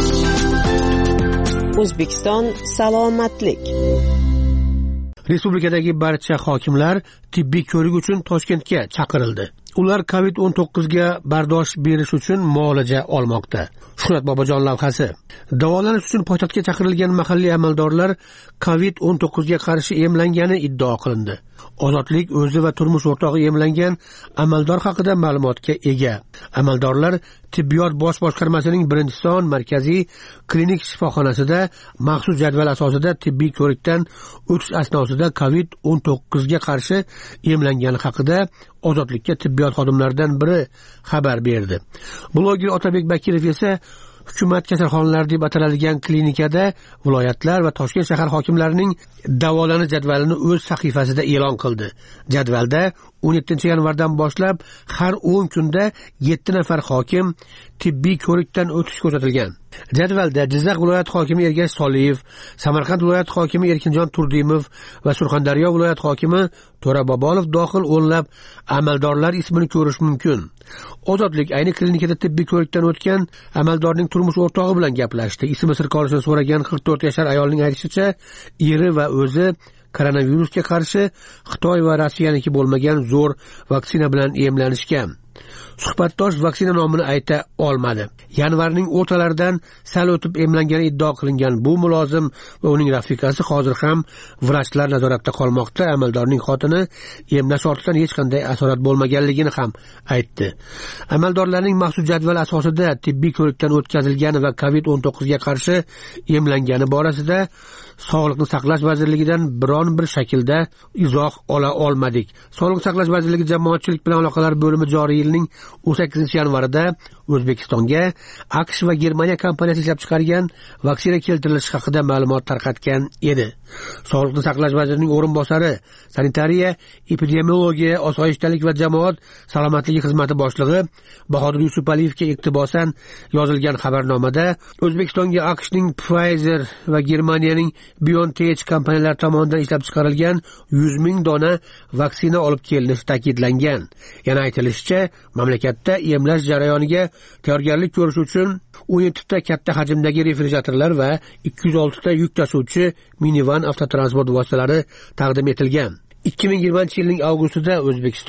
O'zbekiston salomatlik. Respublikadagi barcha hokimlar tibbiy ko'rik uchun Toshkentga chaqirildi. Ular COVID-19 ga bardosh berish uchun muolaja olmoqda. Shuhrat Bobojon lavhasi. Davolanish uchun poytaxtga chaqirilgan mahalliy amaldorlar COVID-19 ga qarshi emlangani iddao qilindi. Ozodlik o'zi va turmush o'rtog'i emlangan amaldor haqida ma'lumotga ega. Amaldorlar tibbiyot bosh boshqarmasining 1-son markaziy klinik shifoxonasida maxsus jadval asosida tibbiy ko'rikdan o'tish asnosida COVID-19 ga qarshi emlangani haqida Ozodlikka tibbiyot xodimlaridan biri xabar berdi. Bloger Otabek Bakirov esa hukumat kasalxonalari deb ataladigan klinikada viloyatlar va Toshkent shahar hokimlarining davolanish jadvalini o'z sahifasida e'lon qildi. Jadvalda 17-yanvardan boshlab har 10 kunda 7 nafar hokim tibbiy ko'rikdan o'tish ko'rsatilgan. Jadvalda Jizzax viloyat hokimi Ergash Soliyev, Samarqand viloyat hokimi Erkinjon Turdimov va Surxondaryo viloyat hokimi To'ra Bobolov dohil o'nlab amaldorlar ismini ko'rish mumkin. Ozodlik ayni klinikada tibbiy ko'rikdan o'tgan amaldorning turmush o'rtog'i bilan gaplashdi. Ismi sir qolishini so'ragan 44 yoshar ayolning aytishicha, eri va o'zi koronavirusga qarshi Xitoy va Rossiyaniki bo'lmagan zo'r vaksina bilan emlanishgan. Suhbatdosh vaksina nomini ayta olmadi. Yanvarning o'rtalaridan sal o'tib emlangani iddao qilingan bu mulozim va uning rafiqasi hozir ham vrachlar nazoratida qolmoqda. Amaldorning xotini emlash ortidan hech qanday asorat bo'lmaganligini ham aytdi. Amaldorlarning maxsus jadval asosida tibbiy ko'rikdan o'tkazilgani va COVID-19 ga qarshi emlangani borasida Sog'liqni saqlash vazirligidan biron bir shaklda izoh ola olmadik. Sog'liqni saqlash vazirligi jamoatchilik bilan aloqalar bo'limi joriy yilning 18-yanvarida O'zbekistonga AQSh va Germaniya kompaniyasi ishlab chiqargan vaksina keltirilishi haqida ma'lumot tarqatgan edi. Sog'liqni saqlash vazirining o'rinbosari, sanitariya, epidemiologiya, osoyishtalik va jamoat salomatligi xizmati boshlig'i Bahodir Yusupaliyevga iqtibosan yozilgan xabarnomada O'zbekistonga AQShning Pfizer va Germaniyaning BioNTech kompaniyalari tomonidan ishlab chiqarilgan 100 ming dona vaksina olib kelinishi ta'kidlangan. Yana aytilishicha, mamlakatda emlash jarayoniga tayyorgarlik ko'rish uchun 17 ta katta hajmdagi refrigeratorlar va 206 ta yuk tashuvchi minivan avtotransport vositalari taqdim etilgan. 2020 yilning avgustida O'zbekiston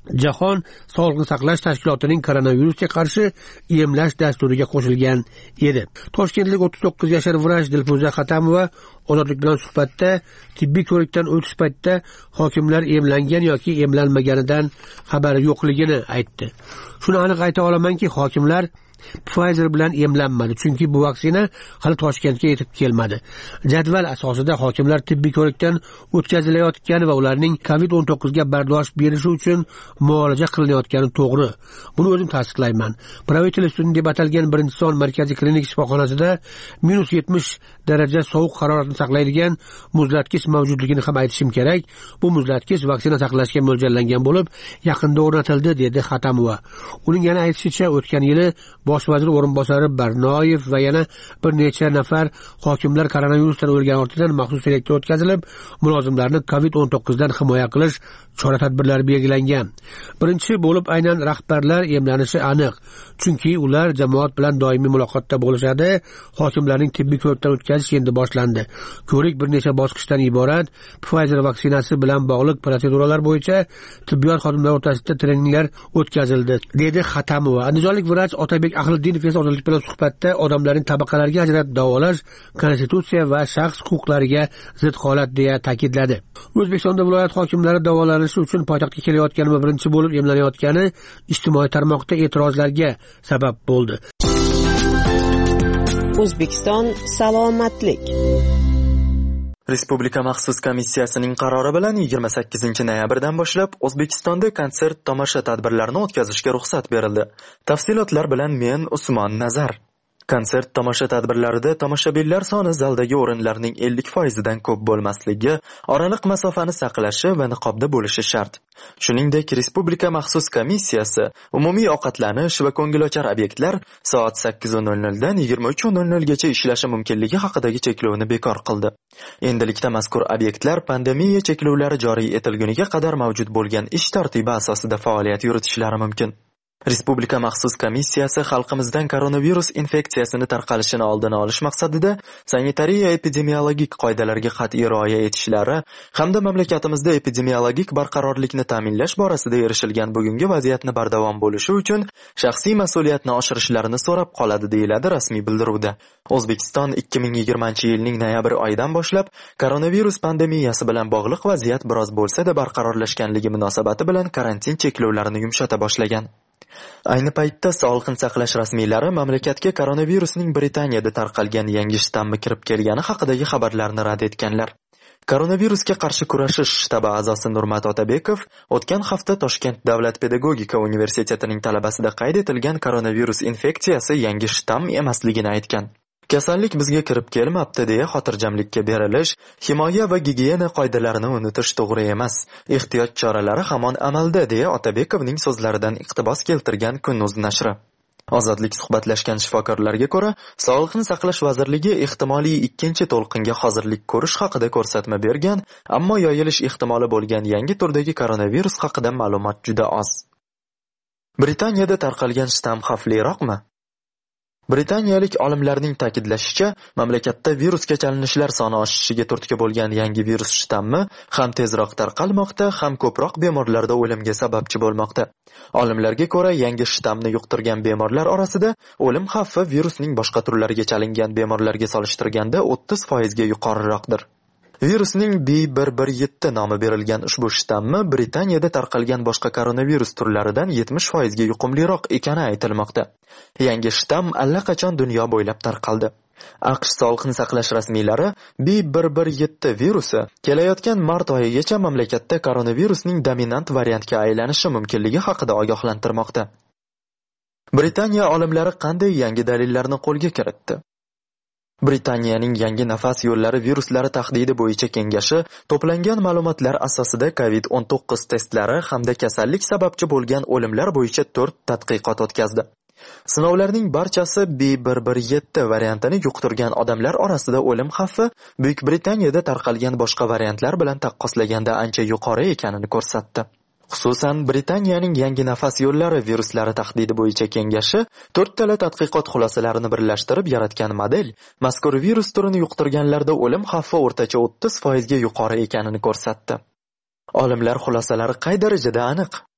Jahon Sog'liqni saqlash tashkilotining koronavirusga qarshi emlash dasturiga qo'shilgan edi. Toshkentlik 39 yashar vrach Dilfuza Xatamova Ozodlik bilan suhbatda tibbiy ko'rikdan o'tish paytida hokimlar emlangan yoki emlanmaganidan xabari yo'qligini aytdi. Shuni aniq ayta olamanki, hokimlar Pfizer bilan emlanmadi, chunki bu vaksina hali Toshkentga yetib kelmadi. Jadval asosida hokimlar tibbiy ko'rikdan o'tkazilayotgani va ularning COVID-19 ga bardosh berishi uchun muolaja qilinayotgani to'g'ri. Buni o'zim tasdiqlayman. Pravительство instituti deb atalgan birinchi son markaziy klinik shifoxonasida -70 daraja sovuq haroratni saqlaydigan muzlatgich mavjudligini ham aytishim kerak. Bu muzlatgich vaksina saqlashga mo'ljallangan bo'lib, yaqinda o'rnatildi, dedi Xatamova. Uning yana aytishicha, o'tgan yili Bosh vazir o'rinbosari Barnoyev va yana bir necha nafar hokimlar koronavirusdan o'lgan ortidan maxsus elektr o'tkazilib, mulozimlarni COVID-19 dan himoya qilish chora-tadbirlari belgilangan. Birinchi bo'lib aynan rahbarlar emlanishi aniq, chunki ular jamoat bilan doimiy muloqotda bo'lishadi. Hokimlarning tibbiy ko'rikdan o'tkazish endi boshlandi. Ko'rik bir necha bosqichdan iborat. Pfizer vaksinasi bilan bog'liq protseduralar bo'yicha tibbiyot xodimlari o'rtasida treninglar o'tkazildi, dedi Xatamova. Andijonlik vrach Otabek Ahliddinov esa Ozodlik bilan suhbatda odamlarning tabaqalarga ajratib davolash konstitutsiya va shaxs huquqlariga zid holat deya ta'kidladi. O'zbekistonda viloyat hokimlari davolanishi uchun poytaxtga kelayotgani va birinchi bo'lib emlanayotgani ijtimoiy tarmoqda e'tirozlarga sabab bo'ldi. O'zbekiston salomatlik. Respublika maxsus komissiyasining qarori bilan 28-noyabrdan boshlab O'zbekistonda konsert tomosha tadbirlarini o'tkazishga ruxsat berildi. Tafsilotlar bilan men Usmon Nazar. Konsert tomosha tadbirlarida tomoshabinlar soni zaldagi o'rinlarning 50% dan ko'p bo'lmasligi, oraliq masofani saqlashi va niqobda bo'lishi shart. Shuningdek, Respublika maxsus komissiyasi umumiy ovqatlanish va ko'ngilochar obyektlar soat 8:00 dan 23:00 gacha ishlashi mumkinligi haqidagi cheklovni bekor qildi. Endilikda mazkur obyektlar pandemiya cheklovlari joriy etilguniga qadar mavjud bo'lgan ish tartibi asosida faoliyat yuritishlari mumkin. Respublika maxsus komissiyasi xalqimizdan koronavirus infeksiyasini tarqalishini oldini olish maqsadida sanitariya epidemiologik qoidalarga qat'iy rioya etishlari hamda mamlakatimizda epidemiologik barqarorlikni ta'minlash borasida erishilgan bugungi vaziyatni bardavom bo'lishi uchun shaxsiy mas'uliyatni oshirishlarini so'rab qoladi, deyiladi rasmiy bildiruvda. O'zbekiston 2020-yilning noyabr oyidan boshlab koronavirus pandemiyasi bilan bog'liq vaziyat biroz bo'lsa-da barqarorlashganligi munosabati bilan karantin cheklovlarini yumshata boshlagan. Ayni paytda sog'liqni saqlash rasmiylari mamlakatga koronavirusning Britaniyada tarqalgan yangi shtammi kirib kelgani haqidagi xabarlarni rad etganlar. Koronavirusga qarshi kurashish shtabi a'zosi Nurmat Otabekov o'tgan hafta Toshkent davlat pedagogika universitetining talabasida qayd etilgan koronavirus infeksiyasi yangi shtamm emasligini aytgan. Kasallik bizga kirib kelmabdi deya xotirjamlikka berilish, himoya va gigiyena qoidalarini unutish to'g'ri emas. Ehtiyot choralari hamon amalda, deya Otabekovning so'zlaridan iqtibos keltirgan Kun.uz nashri. Ozodlik suhbatlashgan shifokorlarga ko'ra, Sog'liqni saqlash vazirligi ehtimoliy ikkinchi to'lqinga hozirlik ko'rish haqida ko'rsatma bergan, ammo yoyilish ehtimoli bo'lgan yangi turdagi koronavirus haqida ma'lumot juda oz. Britaniyada tarqalgan shtamm xavfliroqmi? Britaniyalik olimlarning ta'kidlashicha, mamlakatda virusga chalinishlar soni oshishiga turtki bo'lgan yangi virus shtammi ham tezroq tarqalmoqda, ham ko'proq bemorlarda o'limga sababchi bo'lmoqda. Olimlarga ko'ra, yangi shtammni yuqtirgan bemorlar orasida o'lim xavfi virusning boshqa turlariga chalingan bemorlarga solishtirganda 30% ga yuqoriroqdir. Virusning B117 nomi berilgan ushbu shtammi Britaniyada tarqalgan boshqa koronavirus turlaridan 70% ga yuqumliroq ekani aytilmoqda. Yangi shtamm allaqachon dunyo bo'ylab tarqaldi. AQSh sog'liqni saqlash rasmiylari B117 virusi kelayotgan mart oyigacha mamlakatda koronavirusning dominant variantga aylanishi mumkinligi haqida ogohlantirmoqda. Britaniya olimlari qanday yangi dalillarni qo'lga kiritdi? Britaniyaning yangi nafas yo'llari viruslari tahdidi bo'yicha kengashi to'plangan ma'lumotlar asosida COVID-19 testlari hamda kasallik sababchi bo'lgan o'limlar bo'yicha 4 tadqiqot o'tkazdi. Sinovlarning barchasi B117 variantini yuqtirgan odamlar orasida o'lim xavfi Buyuk Britaniyada tarqalgan boshqa variantlar bilan taqqoslaganda ancha yuqori ekanini ko'rsatdi. Xususan, Britaniyaning yangi nafas yo'llari viruslari tahdidi bo'yicha kengashi 4 tala tadqiqot xulosalarini birlashtirib yaratgan model mazkur virus turini yuqtirganlarda o'lim xavfi o'rtacha 30% ga yuqori ekanini ko'rsatdi. Olimlar xulosalari qay darajada aniq?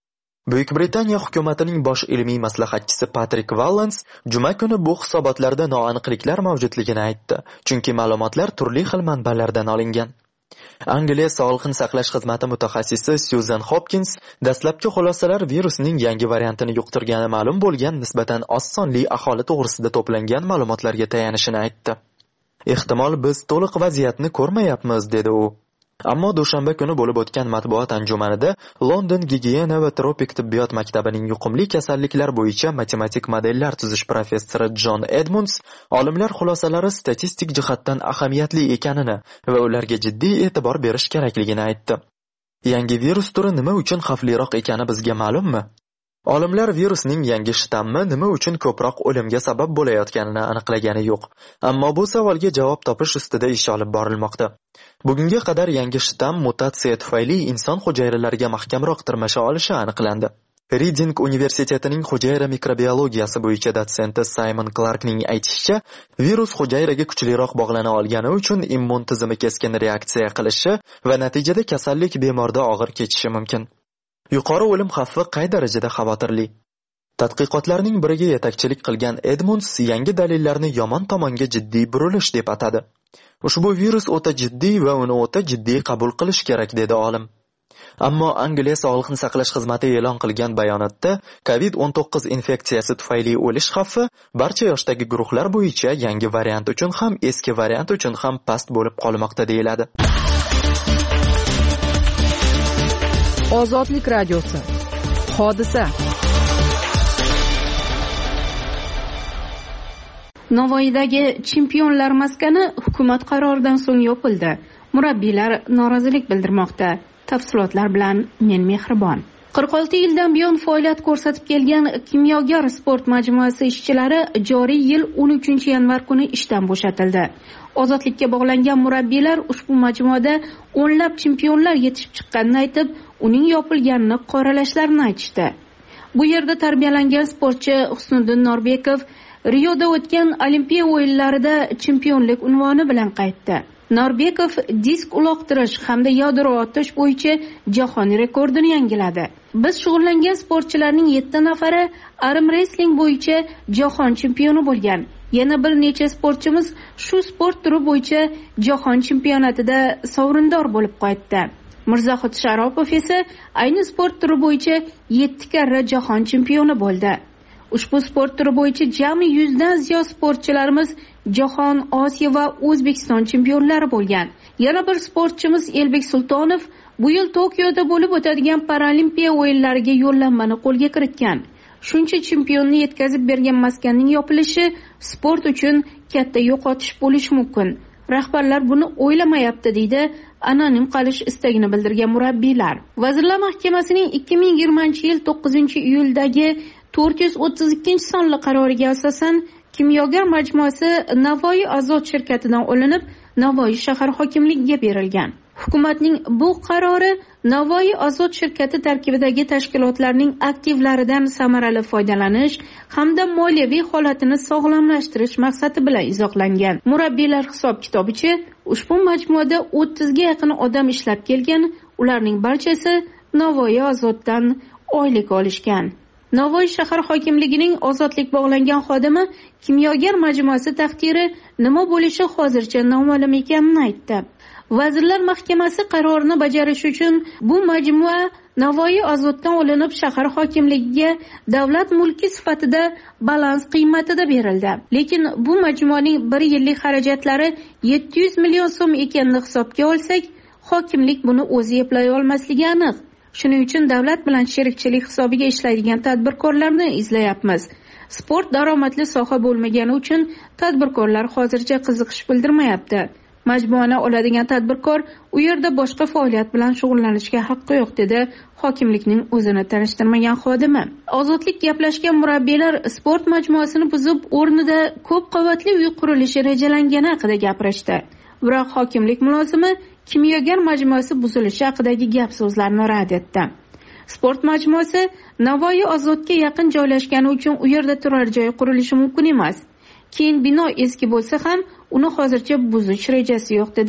Buyuk Britaniya hukumatining bosh ilmiy maslahatchisi Patrick Vallance juma kuni bu hisobotlarda noaniqliklar mavjudligini aytdi, chunki ma'lumotlar turli xil manbalardan olingan. Angliya Sog'liqni saqlash xizmati mutaxassisi Susan Hopkins dastlabki xulosalar virusning yangi variantini yuqtirgani ma'lum bo'lgan nisbatan oz sonli aholi to'g'risida to'plangan ma'lumotlarga tayanishini aytdi. Ehtimol biz to'liq vaziyatni ko'rmayapmiz, dedi u. Ammo dushanba kuni bo'lib o'tgan matbuot anjumanida London gigiyena va tropik tibbiyot maktabining yuqumli kasalliklar bo'yicha matematik modellar tuzish professori John Edmonds olimlar xulosalari statistik jihatdan ahamiyatli ekanini va ularga jiddiy e'tibor berish kerakligini aytdi. Yangi virus turi nima uchun xavfliroq ekani bizga ma'lummi? Olimlar virusning yangi shtammi nima uchun ko'proq o'limga sabab bo'layotganini aniqlagani yo'q. Ammo bu savolga javob topish ustida ish olib borilmoqda. Bugunga qadar yangi shtam mutatsiya tufayli inson hujayralariga mahkamroq tirmasha olishi aniqlandi. Reading universitetining hujayra mikrobiologiyasi bo'yicha dotsenti Simon Clarkning aytishicha, virus hujayraga kuchliroq bog'lana olgani uchun immun tizimi keskin reaksiya qilishi va natijada kasallik bemorda og'ir kechishi mumkin. Yuqori o'lim xavfi qay darajada xavotirli? Tadqiqotlarning biriga yetakchilik qilgan Edmonds yangi dalillarni yomon tomonga jiddiy burilish deb atadi. Ushbu virus o'ta jiddiy va uni o'ta jiddiy qabul qilish kerak, dedi olim. Ammo Angliya Sog'liqni saqlash xizmati e'lon qilgan bayonotda COVID-19 infeksiyasi tufayli o'lish xavfi barcha yoshdagi guruhlar bo'yicha yangi variant uchun ham eski variant uchun ham past bo'lib qolmoqda, deyiladi. Ozodlik radiosi. Hodisa. Navoiydagi chempionlar maskani hukumat qaroridan so'ng yopildi. Murabbiylar norozilik bildirmoqda. Tafsilotlar bilan men Mehribon. 46 yildan buyon faoliyat ko'rsatib kelgan Kimyogar sport majmuasi ishchilari joriy yil 13 yanvar kuni ishdan bo'shatildi. Ozodlikka bog'langan murabbiylar ushbu majmuada o'nlab chempionlar yetishib chiqqanini aytib, uning yopilganini qoralashlarini aytishdi. Bu yerda tarbiyalangan sportchi Husniddin Norbekov Rioda o'tgan Olimpiya o'yinlarida chempionlik unvoni bilan qaytdi. Norbekov disk uloqtirish hamda yadro otish bo'yicha jahon rekordini yangiladi. Biz shug'ullangan sportchilarning 7 nafari arm wrestling bo'yicha jahon chempioni bo'lgan. Yana bir necha sportchimiz shu sport turi bo'yicha jahon chempionatida sovrindor bo'lib qaytdi. Mirzaxod Sharopov esa ayni sport turi bo'yicha 7 karra jahon chempioni bo'ldi. Ushbu sport turi bo'yicha jami 100 dan ziyod sportchilarimiz jahon, Osiyo va O'zbekiston chempionlari bo'lgan. Yana bir sportchimiz Elbek Sultonov bu yil Tokioda bo'lib o'tadigan Paralimpiya o'yinlariga yo'llanmani qo'lga kiritgan. Shuncha chempionni yetkazib bergan maskanning yopilishi sport uchun katta yo'qotish bo'lishi mumkin. Rahbarlar buni o'ylamayapti, deydi anonim qolish istagini bildirgan murabbiylar. Vazirlar Mahkamasining 2020-yil 9-iyuldagi 432-sonli qaroriga asosan Kimyogar majmuasi Navoiy Azot shirkatidan olinib, Navoiy shahar hokimligiga berilgan. Hukumatning bu qarori Navoiy Azot shirkati tarkibidagi tashkilotlarning aktivlaridan samarali foydalanish hamda moliyaviy holatini sog'lomlashtirish maqsadi bilan izohlangan. Murabbiylar hisob-kitobicha ushbu majmuada 30 ga yaqin odam ishlab kelgan, ularning barchasi Navoiy Azotdan oylik olishgan. Navoiy shahar hokimligining ozodlik bog'langan xodimi Kimyogar majmuasi taqdiri nima bo'lishi hozircha noma'lum ekanini aytdi. Vazirlar Mahkamasi qarorini bajarish uchun bu majmua Navoiy Azotdan olinib shahar hokimligiga davlat mulki sifatida balans qiymatida berildi. Lekin bu majmuaning 1 yillik xarajatlari 700 million so'm ekanini hisobga olsak, hokimlik buni o'zi eplay olmasligi aniq. Shuning uchun davlat bilan sherikchilik hisobiga ishlaydigan tadbirkorlarni izlayapmiz. Sport daromadli soha bo'lmagani uchun tadbirkorlar hozircha qiziqish bildirmayapti. Majmuani oladigan tadbirkor u yerda boshqa faoliyat bilan shug'ullanishga haqqi yo'q, dedi hokimlikning o'zini tanishtirmagan xodimi. Ozodlik gaplashgan murabbiylar sport majmuasini buzib, o'rnida ko'p qavatli uy qurilishi rejalangani haqida gapirishdi. Biroq hokimlik mulozimi Kimyogar majmuasi buzilishi haqidagi gap so'zlarni rad etdi. Sport majmuasi Navoiy Azotga yaqin joylashgani uchun u yerda turar joy qurilishi mumkin emas. Keyin bino eski bo'lsa ham uni hozircha buzish rejasi yo'q, dedi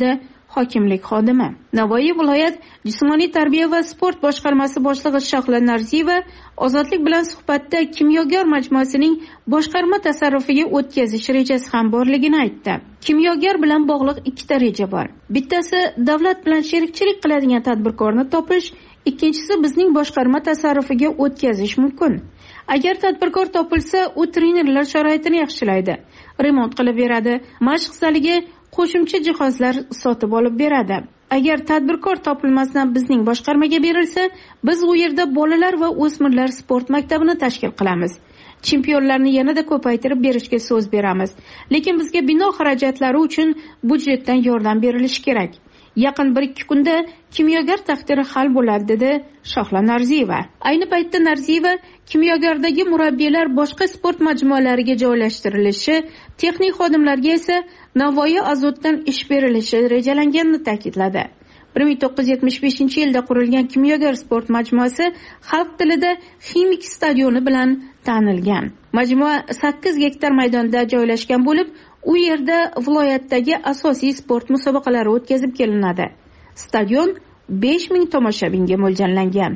hokimlik xodimi. Navoiy viloyat jismoniy tarbiya va sport boshqarmasi boshlig'i Shohla Narziyeva Ozodlik bilan suhbatda kimyogar majmuasining boshqarma tasarrufiga o'tkazish rejasi ham borligini aytdi. Kimyogar bilan bog'liq ikkita reja bor. Bittasi davlat bilan sherikchilik qiladigan tadbirkorni topish, ikkinchisi bizning boshqarma tasarrufiga o'tkazish mumkin. Agar tadbirkor topilsa, u trenerlar sharoitini yaxshilaydi, remont qilib beradi, mashq zaliga qo'shimcha jihozlar sotib olib beradi. Agar tadbirkor topilmasdan bizning boshqarmaga berilsa, biz u yerda bolalar va o'smirlar sport maktabini tashkil qilamiz. Chempionlarni yanada ko'paytirib berishga so'z beramiz. Lekin bizga bino xarajatlari uchun budjetdan yordam berilishi kerak. Yaqin 1-2 kunda kimyogar taqdiri hal bo'ladi, dedi Shohla Narziyeva. Ayni paytda Narziyeva kimyogardagi murabbiylar boshqa sport majmualariga joylashtirilishi, texnik xodimlarga esa Navoiy azotdan ish berilishi rejalanganini ta'kidladi. 1975-yilda qurilgan kimyogar sport majmuasi xalq tilida Ximik stadioni bilan tanilgan. Majmua 8 gektar maydonda joylashgan bo'lib, u yerda viloyatdagi asosiy sport musobaqalari o'tkazib kelinadi. Stadion 5000 tomoshabinga mo'ljallangan.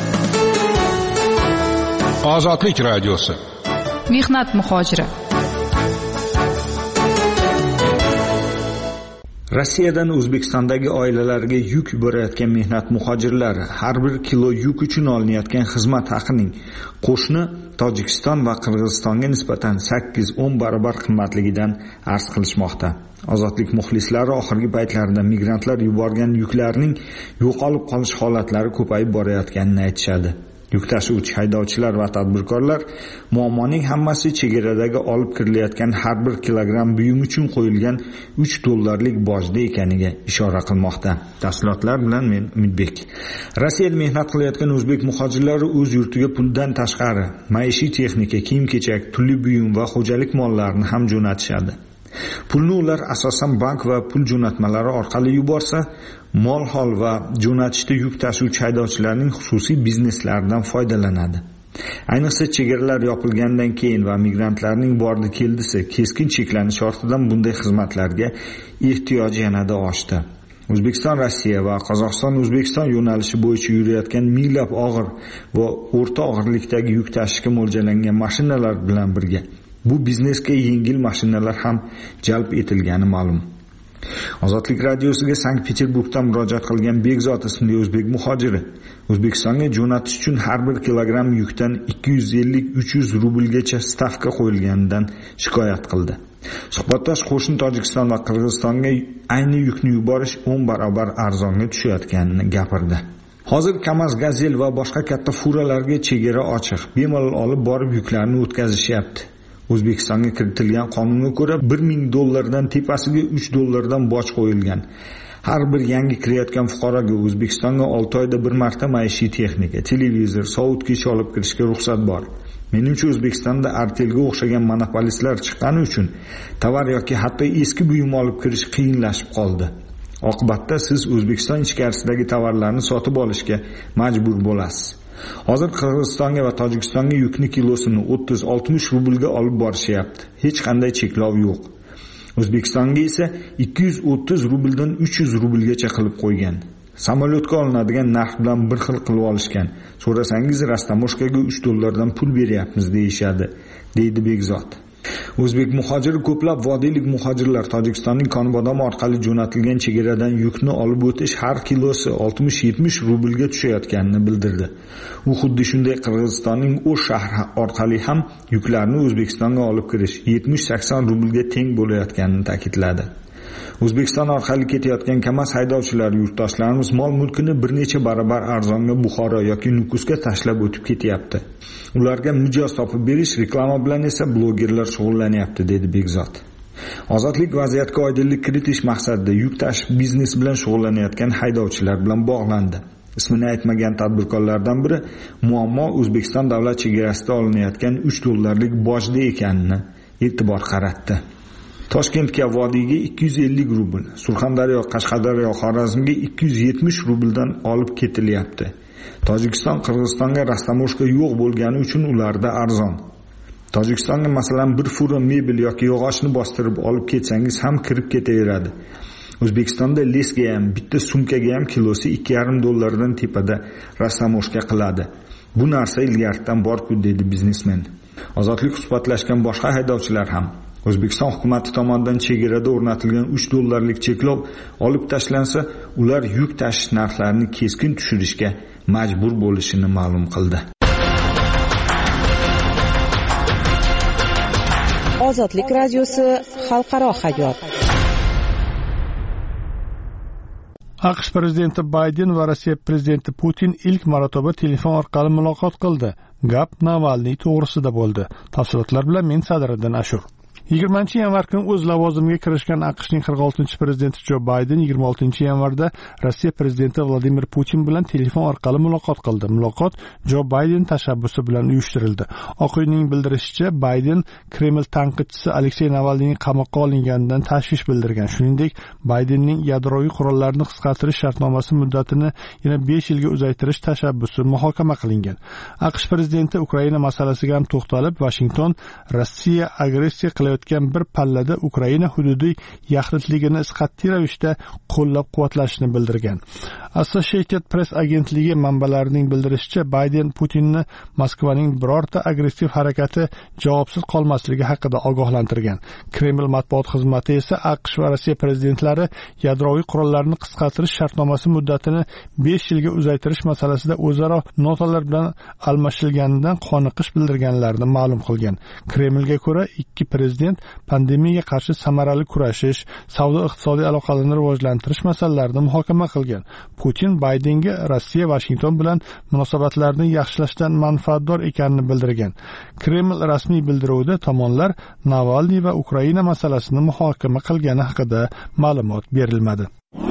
Ozodlik radiosi. Mehnat muhojiri. Rossiyadan O'zbekistondagi oilalarga yuk yuborayotgan mehnat muhojirlari har bir kilo yuk uchun olinayotgan xizmat haqining qo'shni Tojikiston va Qirg'izistonga nisbatan 8-10 barobar qimmatligidan arz qilishmoqda. Ozodlik muxlislari oxirgi paytlarda migrantlar yuborgan yuklarning yo'qolib qolish holatlari ko'payib borayotganini aytishadi. Yuk tashuvchi haydovchilar va tadbirkorlar muammoning hammasi chegaradagi olib kirilayotgan har bir kilogramm buyum uchun qo'yilgan $3 bojda ekaniga ishora qilmoqda. Tafsilotlar bilan men Umidbek. Rossiyada mehnat qilayotgan o'zbek muhojirlari o'z yurtiga puldan tashqari maishiy texnika, kiyim-kechak, turli buyum va xo'jalik mollarini ham jo'natishadi. Pulni ular asosan bank va pul jo'natmalari orqali yuborsa, mol-hol va jo'natishda yuk tashuvchi haydovchilarning xususiy bizneslaridan foydalanadi. Ayniqsa chegaralar yopilgandan keyin va migrantlarning bordi-keldisi keskin cheklanish ortidan bunday xizmatlarga ehtiyoj yanada oshdi. O'zbekiston Rossiya va Qozog'iston O'zbekiston yo'nalishi bo'yicha yurayotgan minglab og'ir va o'rta og'irlikdagi yuk tashishga mo'ljallangan mashinalar bilan birga bu biznesga yengil mashinalar ham jalb etilgani ma'lum. Ozodlik radiosiga Sankt-Peterburgdan murojaat qilgan Bekzod ismli o'zbek muhojiri O'zbekistonga jo'natish uchun har bir kilogramm yukdan 250-300 rublgacha stavka qo'yilganidan shikoyat qildi. Suhbatdosh qo'shni Tojikiston va Qirg'izistonga ayni yukni yuborish 10 barobar arzonga tushayotganini gapirdi. Hozir Kamaz, Gazel va boshqa katta furalarga chegara ochiq, bemalol olib borib yuklarni o'tkazishyapti. O'zbekistonga kiritilgan qonunga ko'ra $1000 dan tepasiga $3 dan boj qo'yilgan. Har bir yangi kirayotgan fuqaroga O'zbekistonga 6 oyda bir marta maishiy texnika, televizor, sovutgich olib kirishga ruxsat bor. Menimcha O'zbekistonda Artelga o'xshagan monopolistlar chiqqani uchun tovar yoki hatto eski buyum olib kirish qiyinlashib qoldi. Oqibatda siz O'zbekiston ichkarisidagi tovarlarni sotib olishga majbur bo'lasiz. Hozir Qirg'izistonga va Tojikistonga yukni kilosini 30-60 rublga olib borishyapti. Hech qanday cheklov yo'q. O'zbekistonga esa 230 rubldan 300 rublgacha qilib qo'ygan. Samolyotga olinadigan narx bilan bir xil qilib olishgan. So'rasangiz rastamoshkaga $3 dan pul beryapmiz deyishadi, deydi Bekzod. O'zbek muhojiri ko'plab vodiylik muhojirlar Tojikistonning Konbodom orqali jo'natilgan chegaradan yukni olib o'tish har kilosi 60-70 rublga tushayotganini bildirdi. U xuddi shunday Qirg'izistonning O'sh shahri orqali ham yuklarni O'zbekistonga olib kirish 70-80 rublga teng bo'layotganini ta'kidladi. O'zbekiston orqali ketayotgan Kamaz haydovchilari yurtdoshlarimiz mol-mulkini bir necha barobar arzonga Buxoro yoki Nukusga tashlab o'tib ketyapti. Ularga mijoz topib berish, reklama bilan esa blogerlar shug'ullanyapti, dedi Bekzod. Ozodlik vaziyatga oydinlik kiritish maqsadida yuk tashish biznesi bilan shug'ullanayotgan haydovchilar bilan bog'landi. Ismini aytmagan tadbirkorlardan biri muammo O'zbekiston davlat chegarasida olinayotgan $3 bojda ekanini e'tibor qaratdi. Toshkentga vodiyga 250 rubl, Surxondaryo, Qashqadaryo, Xorazmga 270 rubldan olib ketilyapti. Tojikiston Qirg'izistonga rastamoshka yo'q bo'lgani uchun ularda arzon. Tojikistonga masalan bir fura mebel yoki yog'ochni bostirib olib ketsangiz ham kirib ketaveradi. O'zbekistonda lesga ham, bitta sumkaga ham kilosi $2,5 tepada rastamoshka qiladi. Bu narsa ilgaridan bor-ku, dedi biznesmen. Ozodlik suhbatlashgan boshqa haydovchilar ham O'zbekiston hukumati tomonidan chegarada o'rnatilgan $3 cheklov olib tashlansa, ular yuk tashish narxlarini keskin tushirishga majbur bo'lishini ma'lum qildi. Ozodlik radiosi xalqaro hayot. AQSh prezidenti Bayden va Rossiya prezidenti Putin ilk marotaba telefon orqali muloqot qildi. Gap Navalniy to'g'risida bo'ldi. Tafsilotlar bilan men Sadriddin Ashur. 20-yanvar kuni o'z lavozimiga kirishgan AQShning 46-prezidenti Jo Bayden 26-yanvarda Rossiya prezidenti Vladimir Putin bilan telefon orqali muloqot qildi. Muloqot Jo Bayden tashabbusi bilan uyushtirildi. Oq uyning bildirishicha, Bayden Kreml tanqidchisi Aleksey Navalniyning qamoqqa olinganidan tashvish bildirgan. Shuningdek, Baydenning yadroviy qurollarni qisqartirish shartnomasi muddatini yana 5 yilga uzaytirish tashabbusi muhokama qilingan. AQSh prezidenti Ukraina masalasiga ham to'xtalib, Washington Rossiya agressiya qilayotgan bir pallada Ukraina hududiy yaxlitligini qat'iy ravishda qo'llab-quvvatlashini bildirgan. Associated Press agentligi manbalarining bildirishicha, Bayden Putinni Moskvaning birorta agressiv harakati javobsiz qolmasligi haqida ogohlantirgan. Kreml matbuot xizmati esa AQSh va Rossiya prezidentlari yadroviy qurollarni qisqartirish shartnomasi muddatini 5 yilga uzaytirish masalasida o'zaro notalar bilan almashilganidan qoniqish bildirganlarini ma'lum qilgan. Kremlga ko'ra, ikki prezident pandemiyaga qarshi samarali kurashish, savdo-iqtisodiy aloqalarni rivojlantirish masalalarida muhokama qilgan. Putin Baydenga Rossiya Washington bilan munosabatlarni yaxshilashdan manfaatdor ekanini bildirgan. Kreml rasmiy bildiruvida tomonlar Navalniy va Ukraina masalasini muhokama qilgani haqida ma'lumot berilmadi.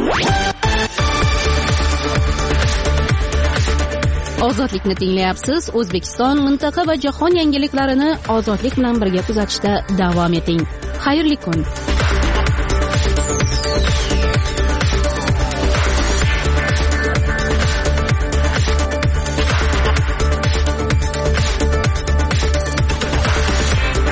Ozodlikni tinglayapsiz. O'zbekiston, mintaqa va jahon yangiliklarini ozodlik bilan birga kuzatishda davom eting. Xayrli kun.